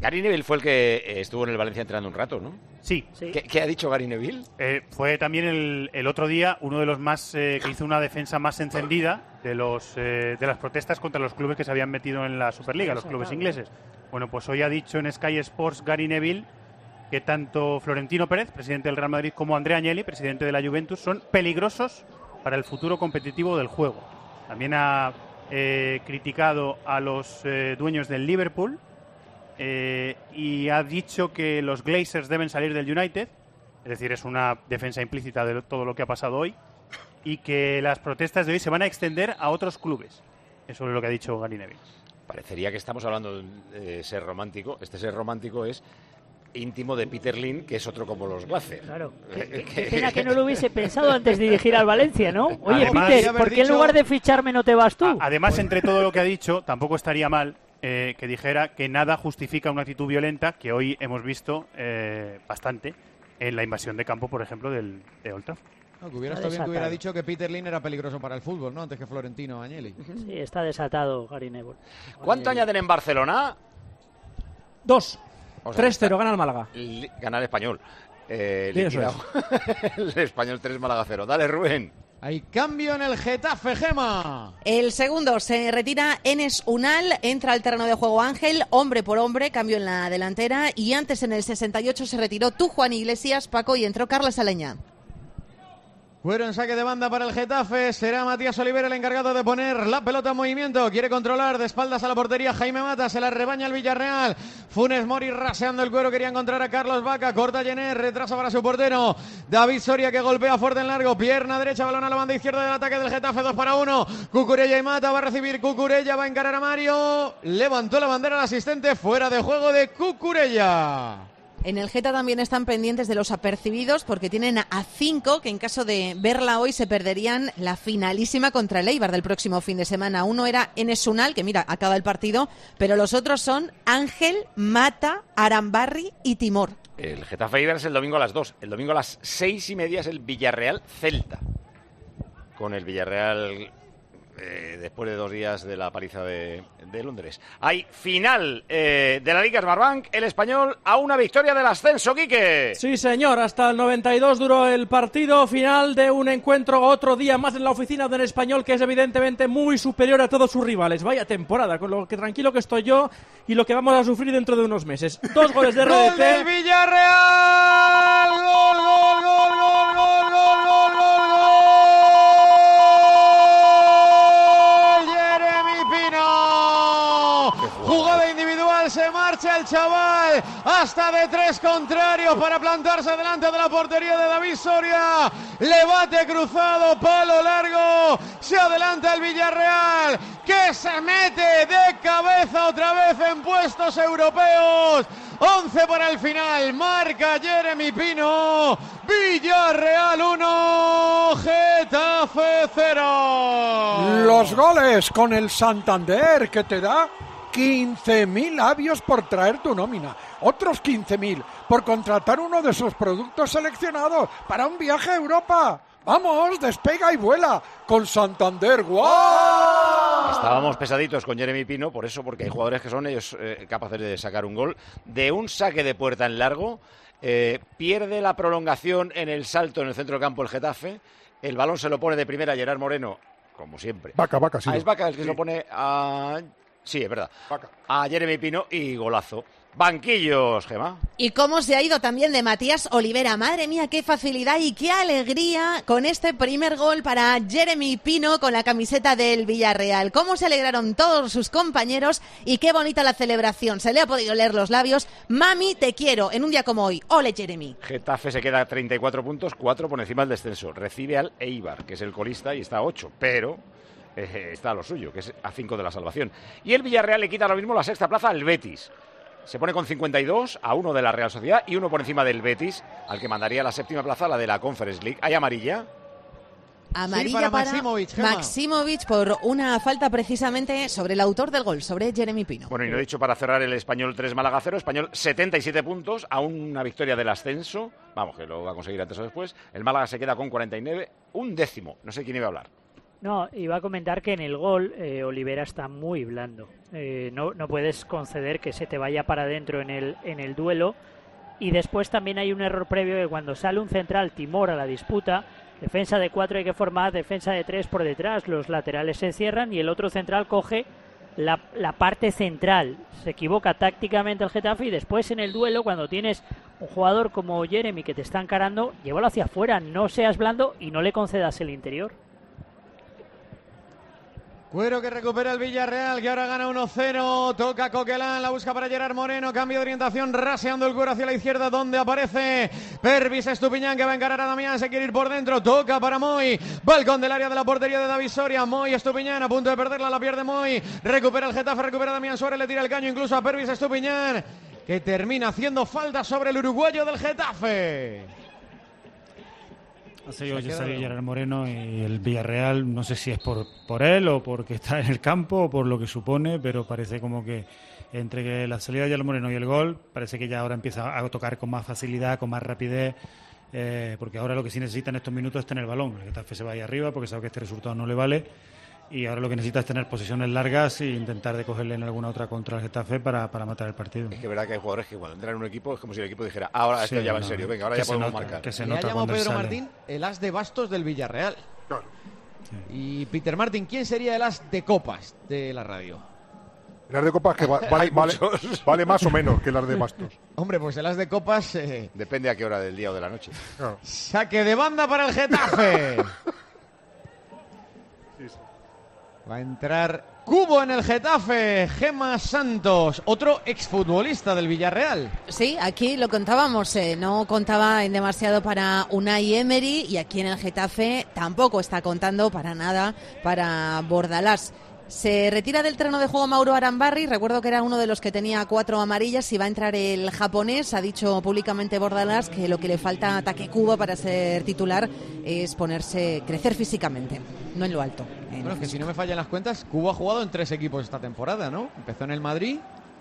Gary Neville fue el que eh, estuvo en el Valencia entrenando un rato, ¿no? Sí. sí. ¿Qué, ¿Qué ha dicho Gary Neville? Eh, fue también el, el otro día uno de los más eh, que hizo una defensa más encendida de los eh, de las protestas contra los clubes que se habían metido en la Superliga, los clubes ingleses. Bueno, pues hoy ha dicho en Sky Sports Gary Neville que tanto Florentino Pérez, presidente del Real Madrid, como Andrea Agnelli, presidente de la Juventus, son peligrosos para el futuro competitivo del juego. También ha eh, criticado a los eh, dueños del Liverpool eh, y ha dicho que los Glazers deben salir del United, es decir, es una defensa implícita de todo lo que ha pasado hoy, y que las protestas de hoy se van a extender a otros clubes. Eso es lo que ha dicho Gary Neville. Parecería que estamos hablando de ser romántico. Este ser romántico es íntimo de Peter Lim, que es otro como los Glazers. Claro. Qué, qué pena que no lo hubiese pensado antes de dirigir al Valencia, ¿no? Oye, Además, Peter, ¿por qué dicho, en lugar de ficharme no te vas tú? Además, entre todo lo que ha dicho, tampoco estaría mal eh, que dijera que nada justifica una actitud violenta que hoy hemos visto eh, bastante en la invasión de campo, por ejemplo, del, de Old Trafford. No, que hubiera estado bien que hubiera dicho que Peter Lim era peligroso para el fútbol, ¿no? Antes que Florentino Agnelli. Sí, está desatado Gary Neville. ¿Cuánto añaden en Barcelona? Dos. O sea, tres cero, gana el Málaga. Gana el Español. Eh, Sí, eso el Español tres, Málaga cero. Dale, Rubén. Hay cambio en el Getafe, Gema. El segundo se retira Enes Unal, entra al terreno de juego Ángel, hombre por hombre, cambio en la delantera. Y antes, en el sesenta y ocho, se retiró tú, Juan Iglesias, Paco, y entró Carlos Aleña. Fuera en saque de banda para el Getafe. Será Matías Oliver el encargado de poner la pelota en movimiento. Quiere controlar de espaldas a la portería Jaime Mata. Se la rebaña el Villarreal. Funes Mori raseando el cuero. Quería encontrar a Carlos Vaca. Corta Jenner. Retrasa para su portero. David Soria que golpea fuerte en largo. Pierna derecha. Balón a la banda izquierda del ataque del Getafe. dos para uno. Cucurella y Mata. Va a recibir Cucurella. Va a encarar a Mario. Levantó la bandera al asistente. Fuera de juego de Cucurella. En el Geta también están pendientes de los apercibidos porque tienen a cinco que en caso de verla hoy se perderían la finalísima contra el Eibar del próximo fin de semana. Uno era Enes Unal, que mira, acaba el partido, pero los otros son Ángel, Mata, Arambarri y Timor. El Getafe Eibar es el domingo a las dos. El domingo a las seis y media es el Villarreal Celta. Con el Villarreal eh, después de dos días de la paliza de, de Londres. Hay final eh, de la Liga Smartbank, el Español a una victoria del ascenso, Quique. Sí, señor, hasta el noventa y dos duró el partido final de un encuentro otro día más en la oficina del Español, que es evidentemente muy superior a todos sus rivales. Vaya temporada, con lo que tranquilo que estoy yo y lo que vamos a sufrir dentro de unos meses. Dos goles de R D T. ¡Gol del Villarreal! ¡Gol, gol, gol, gol, gol, gol, gol, gol, gol! Jugada individual, se marcha el chaval hasta de tres contrarios para plantarse delante de la portería de David Soria. Le bate cruzado, palo largo, se adelanta el Villarreal, que se mete de cabeza otra vez en puestos europeos. once para el final, marca Jeremy Pino. Villarreal uno, Getafe cero. Los goles con el Santander, que te da quince mil avios por traer tu nómina, otros quince mil por contratar uno de sus productos seleccionados para un viaje a Europa. Vamos, despega y vuela con Santander. ¡Guau! Estábamos pesaditos con Jeremy Pino, por eso, porque hay jugadores que son ellos eh, capaces de sacar un gol de un saque de puerta en largo. Eh, pierde la prolongación en el salto en el centro del campo el Getafe. El balón se lo pone de primera Gerard Moreno, como siempre. Vaca, Vaca, sí. Ah, es Vaca el que sí. Se lo pone a... Sí, es verdad. Vaca. A Jeremy Pino y golazo. Banquillos, Gemma. ¿Y cómo se ha ido también de Matías Olivera? Madre mía, qué facilidad y qué alegría con este primer gol para Jeremy Pino con la camiseta del Villarreal. Cómo se alegraron todos sus compañeros y qué bonita la celebración. Se le ha podido leer los labios. Mami, te quiero, en un día como hoy. Ole, Jeremy. Getafe se queda a treinta y cuatro puntos, cuatro por encima del descenso. Recibe al Eibar, que es el colista, y está a ocho, pero... Eh, está a lo suyo, que es a cinco de la salvación. Y el Villarreal le quita ahora mismo la sexta plaza al Betis. Se pone con cincuenta y dos a uno de la Real Sociedad y uno por encima del Betis, al que mandaría la séptima plaza, la de la Conference League. ¿Hay amarilla? Amarilla sí, para, para Maximovic, Maximovic por una falta precisamente sobre el autor del gol, sobre Jeremy Pino. Bueno, y no he dicho para cerrar el Español tres Málaga cero, Español setenta y siete puntos, a una victoria del ascenso. Vamos, que lo va a conseguir antes o después. El Málaga se queda con cuarenta y nueve, un décimo. No sé quién iba a hablar. No, iba a comentar que en el gol eh, Olivera está muy blando. Eh, no, no puedes conceder que se te vaya para adentro en el, en el duelo. Y después también hay un error previo que cuando sale un central timor a la disputa, defensa de cuatro hay que formar, defensa de tres por detrás, los laterales se cierran y el otro central coge la, la parte central. Se equivoca tácticamente el Getafe y después en el duelo, cuando tienes un jugador como Jeremy que te está encarando, llévalo hacia afuera, no seas blando y no le concedas el interior. Cuero que recupera el Villarreal, que ahora gana uno cero. Toca Coquelán, la busca para Gerard Moreno. Cambio de orientación, raseando el Cuero hacia la izquierda, donde aparece Pervis Estupiñán, que va a encarar a Damián. Se quiere ir por dentro. Toca para Moy. Balcón del área de la portería de David Soria. Moy Estupiñán, a punto de perderla, la pierde Moy. Recupera el Getafe, recupera Damián Suárez. Le tira el caño incluso a Pervis Estupiñán, que termina haciendo falta sobre el uruguayo del Getafe. Ha salido Gerard Moreno y el Villarreal, no sé si es por, por él o porque está en el campo o por lo que supone, pero parece como que entre que la salida de Gerard Moreno y el gol, parece que ya ahora empieza a tocar con más facilidad, con más rapidez, eh, porque ahora lo que sí necesita en estos minutos es tener el balón. El Getafe se va ahí arriba porque sabe que este resultado no le vale. Y ahora lo que necesita es tener posiciones largas e intentar de cogerle en alguna otra contra el Getafe para, para matar el partido. Es que es verdad que hay jugadores que cuando entran en un equipo es como si el equipo dijera, ahora esto sí, ya va en serio, venga, ahora ya podemos nota, marcar. Que se nota. Le ha llamado Pedro Martín el as de bastos del Villarreal. Claro. Sí. Y Peter Martín, ¿quién sería el as de copas de la radio? El as de copas que va, vale, vale, vale más o menos que el as de bastos. Hombre, pues el as de copas... Eh... Depende a qué hora del día o de la noche. Claro. Saque de banda para el Getafe. Sí, sí. Va a entrar Cubo en el Getafe, Gemma Santos, otro exfutbolista del Villarreal. Sí, aquí lo contábamos, eh, no contaba en demasiado para Unai Emery y aquí en el Getafe tampoco está contando para nada para Bordalás. Se retira del terreno de juego Mauro Arambarri, recuerdo que era uno de los que tenía cuatro amarillas y va a entrar el japonés. Ha dicho públicamente Bordalás que lo que le falta a Take Kubo para ser titular es ponerse, crecer físicamente, no en lo alto. En bueno, es que si no me fallan las cuentas, Kubo ha jugado en tres equipos esta temporada, ¿no? Empezó en el Madrid,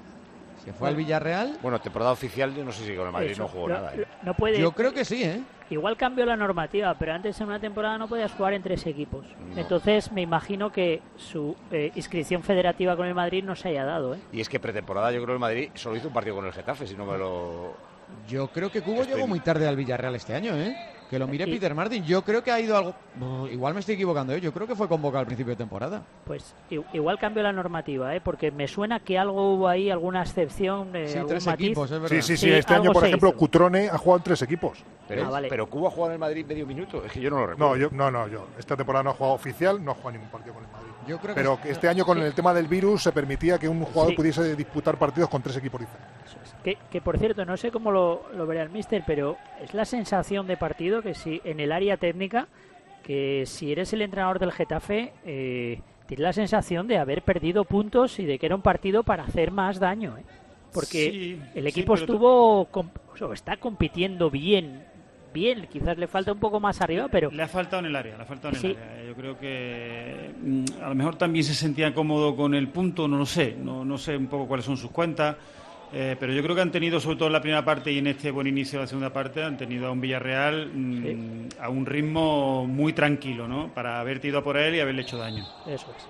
se fue al Villarreal. Bueno, temporada oficial, yo no sé si con el Madrid Eso, no jugó lo, nada. ¿eh? No puede, yo creo que sí, ¿eh? Igual cambió la normativa, pero antes en una temporada no podías jugar en tres equipos. No. Entonces me imagino que su eh, inscripción federativa con el Madrid no se haya dado, ¿eh? Y es que pretemporada yo creo que el Madrid solo hizo un partido con el Getafe, si no me lo... Yo creo que Cubo Estoy... llegó muy tarde al Villarreal este año, ¿eh? Que lo mire Peter Martin. Yo creo que ha ido algo... No, igual me estoy equivocando, ¿eh? Yo creo que fue convocado al principio de temporada. Pues igual cambió la normativa, ¿eh? Porque me suena que algo hubo ahí, alguna excepción, eh, sí, algún tres matiz. equipos, es verdad. Sí, sí, sí. Este año, por ejemplo, hizo. Cutrone ha jugado en tres equipos. Pero, ah, vale. pero Cubo ha jugado en el Madrid medio minuto. Es que yo no lo recuerdo. No, yo, no, no, yo. Esta temporada no ha jugado oficial, no ha jugado ningún partido con el Madrid. Yo creo pero que este año con sí. el tema del virus se permitía que un jugador sí. pudiese disputar partidos con tres equipos diferentes. Que, que por cierto, no sé cómo lo, lo verá el míster, pero es la sensación de partido que si en el área técnica, que si eres el entrenador del Getafe, eh, tienes la sensación de haber perdido puntos y de que era un partido para hacer más daño, ¿eh? Porque sí, el equipo sí, estuvo, comp o está compitiendo bien, bien, quizás le falta un poco más arriba, pero... Le ha faltado en el área, le ha faltado en sí. el área. Yo creo que mm, a lo mejor también se sentía cómodo con el punto, no lo sé, no, no sé un poco cuáles son sus cuentas. Eh, pero yo creo que han tenido, sobre todo en la primera parte y en este buen inicio de la segunda parte, han tenido a un Villarreal mmm, sí. a un ritmo muy tranquilo, ¿no? Para haber ido por él y haberle hecho daño. Eso es.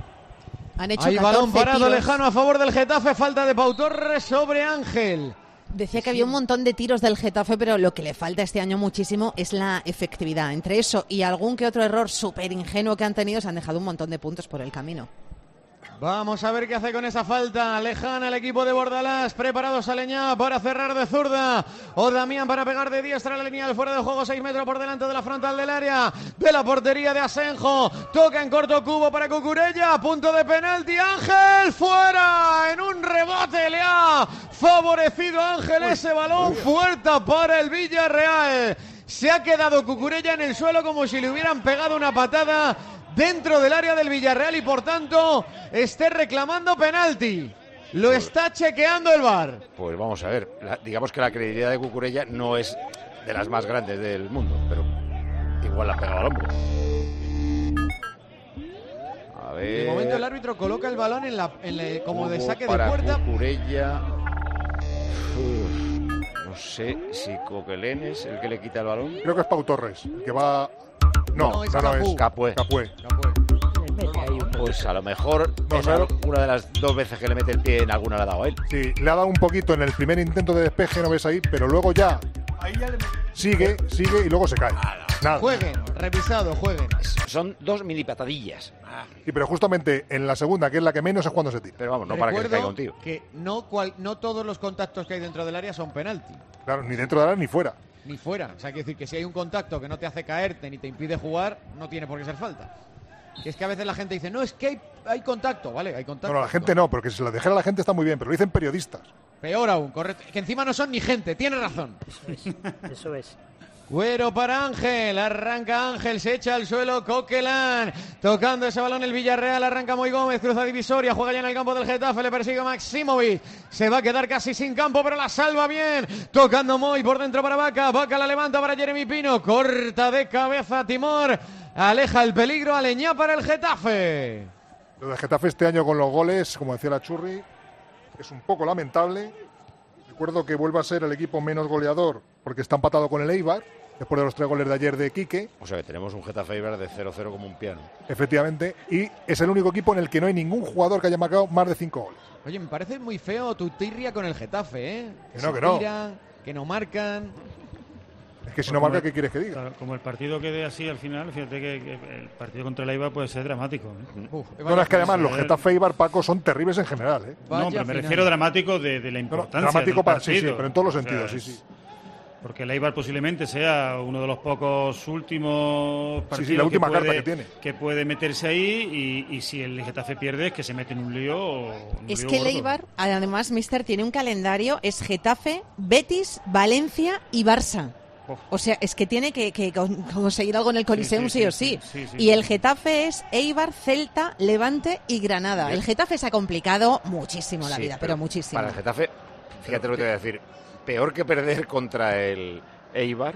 Han hecho Hay balón parado tiros. lejano a favor del Getafe, falta de Pau Torres sobre Ángel. Decía que había un montón de tiros del Getafe, pero lo que le falta este año muchísimo es la efectividad. Entre eso y algún que otro error súper ingenuo que han tenido, se han dejado un montón de puntos por el camino. Vamos a ver qué hace con esa falta lejana el equipo de Bordalás. Preparado Saleñá para cerrar de zurda. O Damián para pegar de diestra a la línea del fuera de juego. seis metros por delante de la frontal del área. De la portería de Asenjo. Toca en corto Cubo para Cucurella. Punto de penalti. Ángel fuera. En un rebote le ha favorecido a Ángel ese balón. Fuerte para el Villarreal. Se ha quedado Cucurella en el suelo como si le hubieran pegado una patada dentro del área del Villarreal y por tanto esté reclamando penalti. Lo pues, está chequeando el V A R. Pues vamos a ver, la, digamos que la credibilidad de Cucurella no es de las más grandes del mundo, pero igual la ha pegado al hombro. A ver. De momento el árbitro coloca el balón en la, en la como de saque de para puerta. Cucurella. Uf, no sé si Coquelén es el que le quita el balón. Creo que es Pau Torres, el que va... No, no, no, no, no es Capué. Capué. Capué. Pues a lo mejor No, es claro. una de las dos veces que le mete el pie en alguna le ha dado a él. Sí, le ha dado un poquito en el primer intento de despeje, no ves ahí, pero luego ya sigue, sigue y luego se cae. Nada. Jueguen, revisado, jueguen. Son dos mini patadillas. Sí, pero justamente en la segunda, que es la que menos, es cuando se tira. Pero vamos, no para que se Recuerdo caiga un tío. que no, cual, no todos los contactos que hay dentro del área son penalti. Claro, ni dentro de la área ni fuera. Ni fuera. O sea, hay que decir que si hay un contacto que no te hace caerte ni te impide jugar, no tiene por qué ser falta. Que es que a veces la gente dice, no, es que hay, hay contacto. Vale, hay contacto. No, no, la gente no, porque si se la dejara a la gente está muy bien, pero lo dicen periodistas. Peor aún, correcto. Que encima no son ni gente, tiene razón. Eso es. Cuero para Ángel, arranca Ángel, se echa al suelo Coquelin, tocando ese balón el Villarreal, arranca Moy Gómez, cruza divisoria, juega ya en el campo del Getafe, le persigue Maximovic, se va a quedar casi sin campo, pero la salva bien, tocando Moy por dentro para Vaca, Vaca la levanta para Jeremy Pino, corta de cabeza Timor, aleja el peligro, Aleñá para el Getafe. Lo de Getafe este año con los goles, como decía la Churri, es un poco lamentable. Recuerdo que vuelve a ser el equipo menos goleador porque está empatado con el Eibar, después de los tres goles de ayer de Quique. O sea que tenemos un Getafe Eibar de cero cero como un piano. Efectivamente, y es el único equipo en el que no hay ningún jugador que haya marcado más de cinco goles. Oye, me parece muy feo tu tirria con el Getafe, ¿eh? Que no, Se que no. tiran, que no marcan. Es que si Pues no como marca, el- ¿qué quieres que diga? Claro, como el partido quede así al final, fíjate que, que el partido contra el Eibar puede ser dramático. ¿eh? Uf, No, no, es que además los Getafe e Eibar, Paco, son terribles en general, ¿eh? No, pero me refiero dramático de, de la importancia. dramático del para- sí, partido. sí, pero en todos los O sea, sentidos, sí, es- sí. Porque el Eibar posiblemente sea uno de los pocos últimos partidos sí, la última que, puede, carta que tiene. que puede meterse ahí y, y si el Getafe pierde es que se mete en un lío. un Es lío que el gordo. Eibar, además, mister, tiene un calendario, es Getafe, Betis, Valencia y Barça. O sea, es que tiene que, que con- conseguir algo en el Coliseum sí, sí, sí, o sí. sí, sí, sí, y sí. el Getafe es Eibar, Celta, Levante y Granada. Bien. El Getafe se ha complicado muchísimo la Sí, vida, pero, muchísimo. Para el Getafe, fíjate lo que te voy a decir, peor que perder contra el Eibar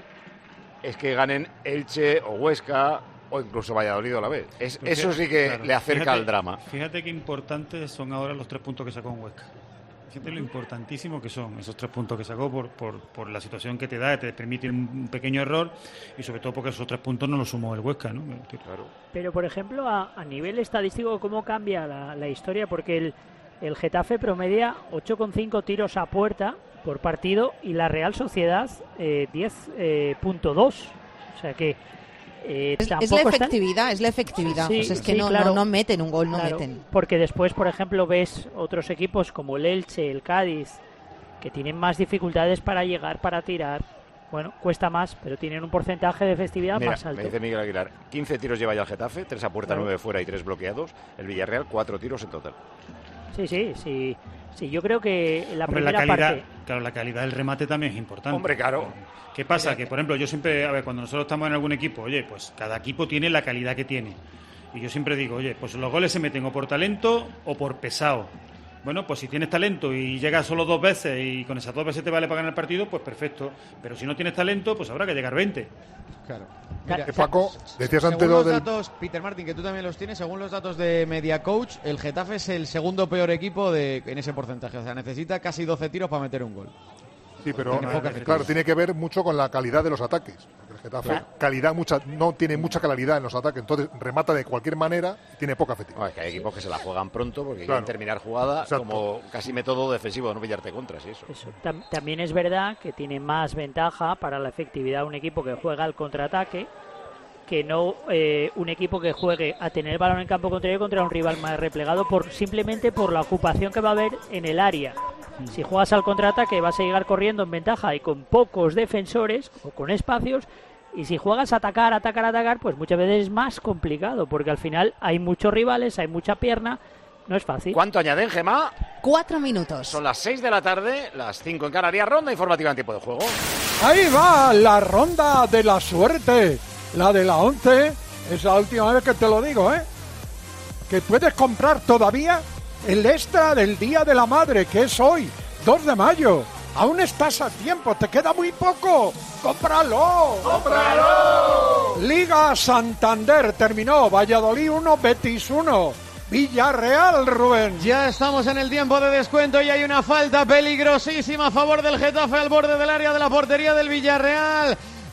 es que ganen Elche o Huesca o incluso Valladolid a la vez. Es, Pues eso fíjate- sí que claro, le acerca fíjate- al drama. Fíjate qué importantes son ahora los tres puntos que sacó en Huesca. Fíjate lo importantísimo que son esos tres puntos que sacó por, por, por la situación que te da, te permite un pequeño error y sobre todo porque esos tres puntos no los sumó el Huesca, ¿no? Claro. Pero, por ejemplo, a, a nivel estadístico, ¿cómo cambia la, la historia? Porque el, el Getafe promedia ocho coma cinco tiros a puerta por partido y la Real Sociedad eh, diez punto dos. O sea que eh, Es, es tampoco la están- efectividad, es la efectividad. Sí, Pues es que sí, no, claro. no, no meten un gol, no Claro, meten. porque después, por ejemplo, ves otros equipos como el Elche, el Cádiz, que tienen más dificultades para llegar, para tirar. Bueno, cuesta más, pero tienen un porcentaje de efectividad Mira, más alto. me dice Miguel Aguilar, quince tiros lleva ya el Getafe, tres a puerta, Claro. nueve fuera y tres bloqueados. El Villarreal, cuatro tiros en total. Sí, sí, sí. Sí, yo creo que la Hombre, la primera calidad, parte... claro, la calidad del remate también es importante. Hombre, claro. ¿Qué pasa? Que, por ejemplo, yo siempre, a ver, cuando nosotros estamos en algún equipo, oye, pues cada equipo tiene la calidad que tiene. Y yo siempre digo, oye, pues los goles se meten o por talento o por pesado. Bueno, pues si tienes talento y llegas solo dos veces y con esas dos veces te vale para ganar el partido, pues perfecto. Pero si no tienes talento, pues habrá que llegar veinte. Claro. Eh, Paco, decías Según antes lo los del... datos, Peter Martin, que tú también los tienes, según los datos de Media Coach, el Getafe es el segundo peor equipo de, en ese porcentaje. O sea, necesita casi doce tiros para meter un gol. Sí, pero Tiene poca eh, efectividad. claro, tiene que ver mucho con la calidad de los ataques. Porque el Getafe, Claro. calidad mucha, no tiene mucha claridad en los ataques, entonces remata de cualquier manera y tiene poca efectividad. No, es que hay equipos que se la juegan pronto porque Claro. quieren terminar jugada Exacto. como casi método defensivo de no pillarte contras y eso. Eso. Tam- también es verdad que tiene más ventaja para la efectividad un equipo que juega al contraataque que no eh, un equipo que juegue a tener el balón en campo contrario contra un rival más replegado por simplemente por la ocupación que va a haber en el área. Si juegas al contraataque vas a llegar corriendo en ventaja y con pocos defensores o con espacios, y si juegas a atacar, atacar, atacar, pues muchas veces es más complicado porque al final hay muchos rivales, hay mucha pierna, no es fácil. ¿Cuánto añaden, Gemma? Cuatro minutos. Son las seis de la tarde, las cinco en Canarias, ronda informativa en tiempo de juego. Ahí va la ronda de la suerte. La de la once. Es la última vez que te lo digo, ¿eh? Que puedes comprar todavía el extra del Día de la Madre, que es hoy, dos de mayo. Aún estás a tiempo, te queda muy poco. ¡Cómpralo! ¡Cómpralo! Liga Santander terminó. Valladolid uno, Betis uno. Villarreal, Rubén. Ya estamos en el tiempo de descuento y hay una falta peligrosísima a favor del Getafe al borde del área de la portería del Villarreal.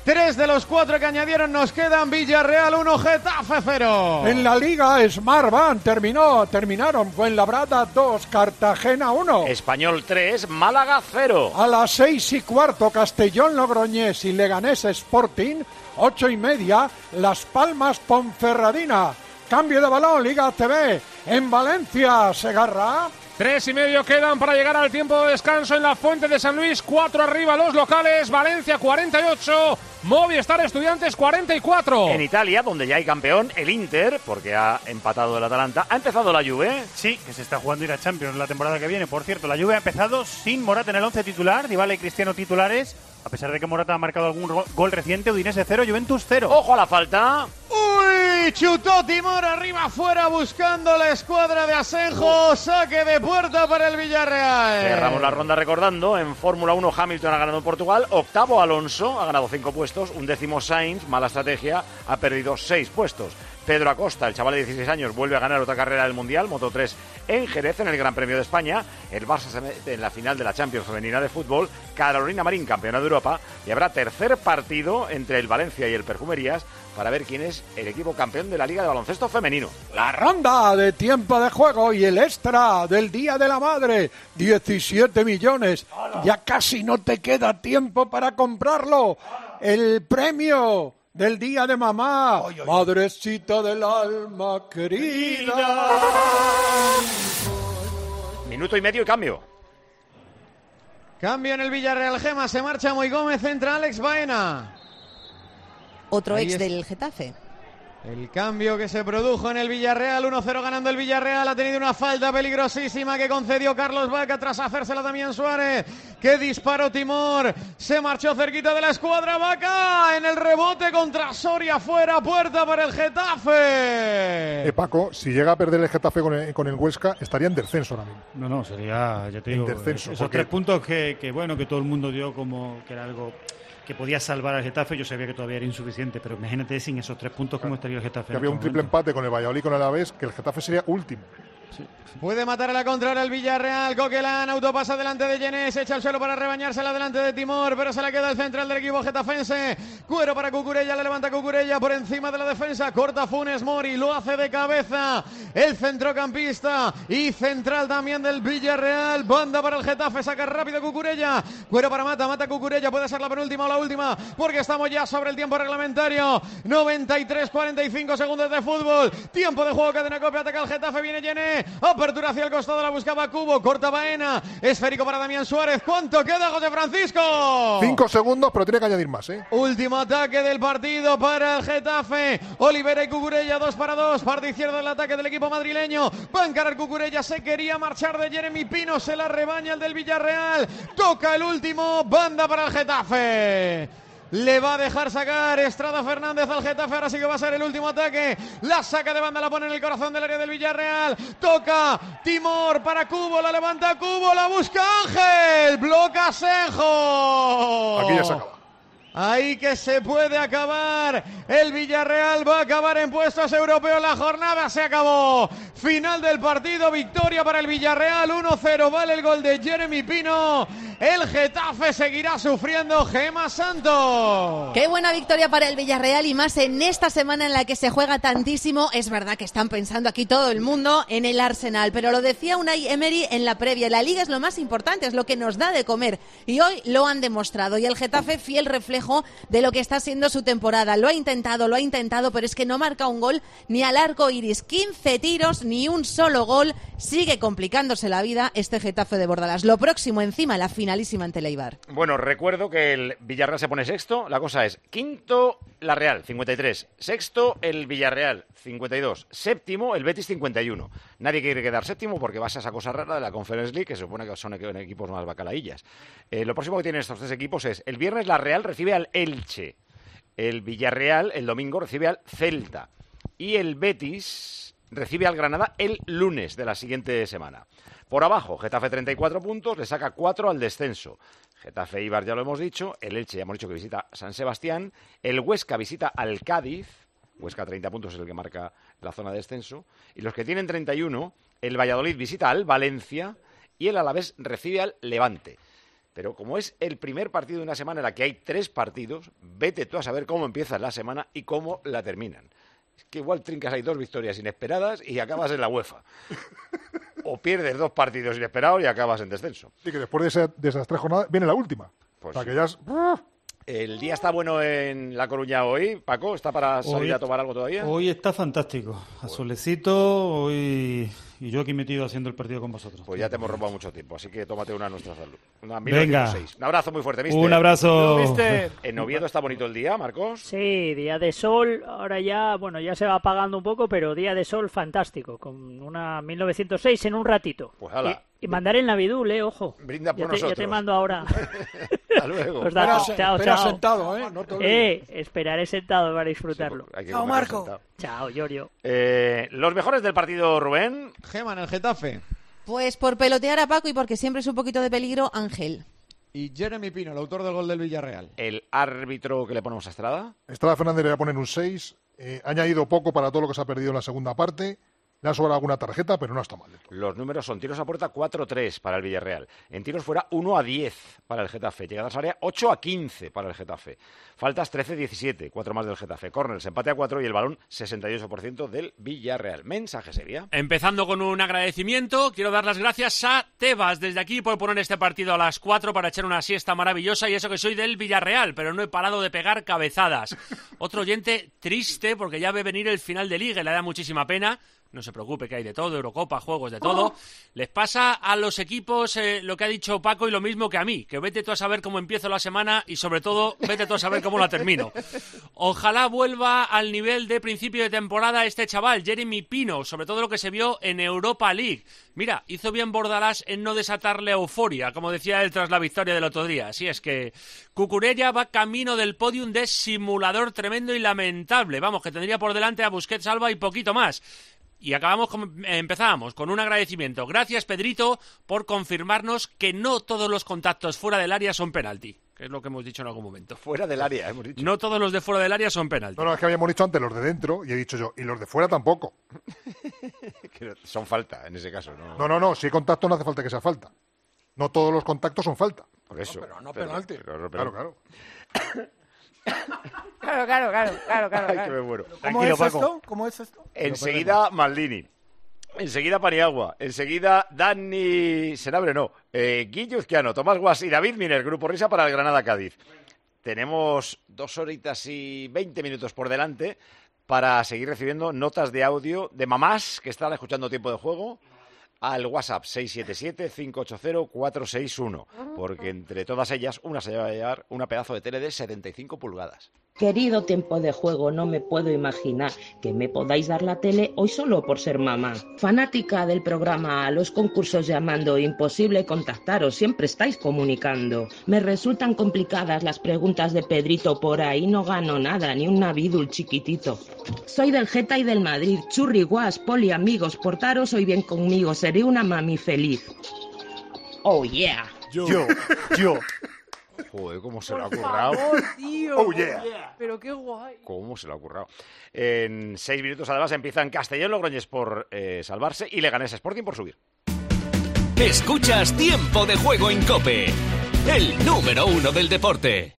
Tres de los cuatro que añadieron nos quedan. Villarreal uno, Getafe cero. En la Liga Smartbank terminó, terminaron Fuenlabrada dos, Cartagena uno. Español tres, Málaga cero. A las seis y cuarto, Castellón Logroñés y Leganés Sporting. Ocho y media, Las Palmas Ponferradina. Cambio de balón, Liga A C B. En Valencia, Segarra. Tres y medio quedan para llegar al tiempo de descanso en la Fuente de San Luis. Cuatro arriba los locales. Valencia cuarenta y ocho. Movistar Estudiantes cuarenta y cuatro. En Italia, donde ya hay campeón, el Inter, porque ha empatado el Atalanta. ¿Ha empezado la Juve? Sí, que se está jugando ir a Champions la temporada que viene. Por cierto, la Juve ha empezado sin Morata en el once titular. Dybala y Cristiano titulares. A pesar de que Morata ha marcado algún gol reciente. Udinese cero, Juventus cero. ¡Ojo a la falta! ¡Uy! Chutó Timor arriba afuera buscando la escuadra de Asenjo. Saque de puerta para el Villarreal. Cerramos la ronda recordando. En Fórmula uno Hamilton ha ganado en Portugal. Octavo Alonso ha ganado cinco puestos. Un décimo Sainz, mala estrategia, ha perdido seis puestos. Pedro Acosta, el chaval de dieciséis años, vuelve a ganar otra carrera del Mundial, Moto tres en Jerez, en el Gran Premio de España. El Barça se mete en la final de la Champions Femenina de Fútbol. Carolina Marín, campeona de Europa. Y habrá tercer partido entre el Valencia y el Perfumerías para ver quién es el equipo campeón de la Liga de Baloncesto Femenino. La ronda de tiempo de juego y el extra del Día de la Madre. diecisiete millones. Ya casi no te queda tiempo para comprarlo. El premio del Día de Mamá. Oy, oy. Madrecita del alma querida. Minuto y medio y cambio. Cambio en el Villarreal. Gema, se marcha Moy Gómez, entra Alex Baena. Otro Ahí ex es... del Getafe. El cambio que se produjo en el Villarreal, uno cero ganando el Villarreal, ha tenido una falta peligrosísima que concedió Carlos Vaca tras hacérsela Damián Suárez, que disparó Timor, se marchó cerquita de la escuadra Vaca, en el rebote contra Soria, fuera, puerta para el Getafe. Eh, Paco, si llega a perder el Getafe con el, con el Huesca, estaría en descenso ahora mismo. No, no, sería, ya te digo, en descenso, esos porque... tres puntos que, que, bueno, que todo el mundo dio como que era algo... que podía salvar al Getafe, yo sabía que todavía era insuficiente, pero imagínate sin esos tres puntos cómo estaría el Getafe. Que había un triple empate con el Valladolid y con el Alavés, que el Getafe sería último. Sí. Puede matar a la contraria el Villarreal. Coquelán, autopasa delante de Yenés, echa al suelo para rebañársela delante de Timor, pero se la queda el central del equipo getafense. Cuero para Cucurella, le levanta Cucurella por encima de la defensa, corta Funes Mori, lo hace de cabeza el centrocampista y central también del Villarreal. Banda para el Getafe, saca rápido Cucurella, Cuero para Mata, Mata Cucurella, puede ser la penúltima o la última, porque estamos ya sobre el tiempo reglamentario. noventa y tres cuarenta y cinco segundos de fútbol, tiempo de juego, cadena copia, ataca el Getafe, viene Yenés, apertura hacia el costado, la buscaba Cubo, corta Baena, esférico para Damián Suárez. ¿Cuánto queda, José Francisco? Cinco segundos, pero tiene que añadir más, ¿eh? Último ataque del partido para el Getafe. Olivera y Cucurella, dos para dos, parte izquierda del ataque del equipo madrileño. Va a encarar Cucurella, se quería marchar de Jeremy Pino, se la rebaña el del Villarreal. Toca el último, banda para el Getafe. Le va a dejar sacar Estrada Fernández al Getafe. Ahora sí que va a ser el último ataque. La saca de banda, la pone en el corazón del área del Villarreal. Toca Timor para Cubo. La levanta Cubo. La busca Ángel. Bloca Asenjo. Aquí ya se acaba. Ahí que se puede acabar. El Villarreal va a acabar en puestos europeos. La jornada se acabó. Final del partido. Victoria para el Villarreal. uno cero. Vale el gol de Jeremy Pino. El Getafe seguirá sufriendo. Gema Santos. Qué buena victoria para el Villarreal y más en esta semana en la que se juega tantísimo. Es verdad que están pensando aquí todo el mundo en el Arsenal, pero lo decía Unai Emery en la previa. La Liga es lo más importante, es lo que nos da de comer y hoy lo han demostrado. Y el Getafe, fiel reflejo de lo que está siendo su temporada. Lo ha intentado, lo ha intentado, pero es que no marca un gol ni al arco iris. quince tiros, ni un solo gol. Sigue complicándose la vida este Getafe de Bordalás. Lo próximo encima, la finalísima ante el Eibar. Bueno, recuerdo que el Villarreal se pone sexto. La cosa es, quinto la Real, cincuenta y tres. Sexto el Villarreal, cincuenta y dos. Séptimo el Betis, cincuenta y uno. Nadie quiere quedar séptimo porque vas a esa cosa rara de la Conference League, que se supone que son equipos más bacalaillas. Eh, lo próximo que tienen estos tres equipos es, el viernes la Real recibe al Elche. El Villarreal el domingo recibe al Celta. Y el Betis recibe al Granada el lunes de la siguiente semana. Por abajo, Getafe treinta y cuatro puntos, le saca cuatro al descenso. Getafe Eibar ya lo hemos dicho, el Elche ya hemos dicho que visita San Sebastián, el Huesca visita al Cádiz, Huesca treinta puntos es el que marca la zona de descenso, y los que tienen treinta y uno, el Valladolid visita al Valencia y el Alavés recibe al Levante. Pero como es el primer partido de una semana en la que hay tres partidos, vete tú a saber cómo empiezas la semana y cómo la terminan. Es que igual trincas ahí dos victorias inesperadas y acabas en la UEFA. O pierdes dos partidos inesperados y acabas en descenso. Sí, que después de, ese, de esas tres jornadas viene la última. Pues o sea, sí. que ya es... El día está bueno en La Coruña hoy, Paco. ¿Está para salir Hoy- a tomar algo todavía? Hoy está fantástico. A solecito, hoy... Y yo aquí metido haciendo el partido con vosotros. Pues ya te hemos robado mucho tiempo, así que tómate una a nuestra salud. Una Venga. mil novecientos seis. Un abrazo muy fuerte, mister. Un abrazo. Mister. En Oviedo está bonito el día, Marcos. Sí, día de sol, ahora ya, bueno, ya se va apagando un poco, pero día de sol fantástico, con una mil novecientos seis en un ratito. Pues hala. Y, y mandaré el Navidul, eh, ojo. Brinda por ya te, nosotros. ya te mando ahora. Hasta luego. Os da- Espera, chao, espera chao. sentado, ¿eh? No te olvides. Eh, esperaré sentado para disfrutarlo. Hay que Chao, comer Marco. sentado. Chao, Yorio. Eh, los mejores del partido, Rubén. Gema en el Getafe. Pues por pelotear a Paco y porque siempre es un poquito de peligro, Ángel. Y Jeremy Pino, el autor del gol del Villarreal. El árbitro que le ponemos a Estrada. Estrada Fernández le voy a poner un seis. Eh, ha añadido poco para todo lo que se ha perdido en la segunda parte. Le ha sobrado alguna tarjeta, pero no está mal. Los números son tiros a puerta cuatro a tres para el Villarreal. En tiros fuera uno a diez para el Getafe. Llegadas a área ocho a quince para el Getafe. Faltas trece a diecisiete, cuatro más del Getafe. Corners empate a cuatro y el balón sesenta y ocho por ciento del Villarreal. Mensaje sería. Empezando con un agradecimiento, quiero dar las gracias a Tebas desde aquí por poner este partido a las cuatro para echar una siesta maravillosa, y eso que soy del Villarreal, pero no he parado de pegar cabezadas. Otro oyente triste porque ya ve venir el final de Liga y le da muchísima pena. No se preocupe, que hay de todo, Eurocopa, juegos, de todo. Les pasa a los equipos eh, lo que ha dicho Paco y lo mismo que a mí, que vete tú a saber cómo empiezo la semana y sobre todo vete tú a saber cómo la termino. Ojalá vuelva al nivel de principio de temporada este chaval, Jeremy Pino, sobre todo lo que se vio en Europa League. Mira, hizo bien Bordalás en no desatarle euforia, como decía él tras la victoria del otro día. Así es que Cucurella va camino del podium de simulador tremendo y lamentable. Vamos, que tendría por delante a Busquets, Alba y poquito más. Y acabamos como eh, empezábamos, con un agradecimiento. Gracias, Pedrito, por confirmarnos que no todos los contactos fuera del área son penalti, que es lo que hemos dicho en algún momento. Fuera del área, hemos dicho. No todos los de fuera del área son penalti. No, no, es que habíamos dicho antes los de dentro y he dicho yo, y los de fuera tampoco. Que son falta, en ese caso. No, No, no, no, si hay contacto no hace falta que sea falta. No todos los contactos son falta. Por eso. pero no penalti. pero- pero- Claro, claro. Claro, claro, claro, claro, claro. Ay, claro. que me muero. ¿Cómo Tranquilo, es Paco. esto? ¿Cómo es esto? Enseguida Maldini. Enseguida Paniagua. Enseguida Dani Senabre, no. Eh, Guille Uzquiano, Tomás Guas y David Miner, Grupo Risa para el Granada Cádiz. Tenemos dos horitas y veinte minutos por delante para seguir recibiendo notas de audio de mamás que están escuchando Tiempo de Juego al WhatsApp seis siete siete, cinco ocho cero, cuatro seis uno, porque entre todas ellas una se va a llevar una pedazo de tele de setenta y cinco pulgadas. Querido Tiempo de Juego, no me puedo imaginar que me podáis dar la tele hoy solo por ser mamá. Fanática del programa, a los concursos llamando, imposible contactaros, siempre estáis comunicando. Me resultan complicadas las preguntas de Pedrito, por ahí no gano nada, ni un navidul chiquitito. Soy del Geta y del Madrid, churri, guas, poli, amigos, portaros hoy bien conmigo, seré una mami feliz. Oh yeah. Yo, yo. Joder, cómo se lo ha currado. tío. Oh, yeah. Pero qué guay. ¿Cómo se lo ha currado? En seis minutos, además, empiezan Castellón Logroñés por eh, salvarse y Leganés Sporting por subir. Escuchas Tiempo de Juego en COPE, el número uno del deporte.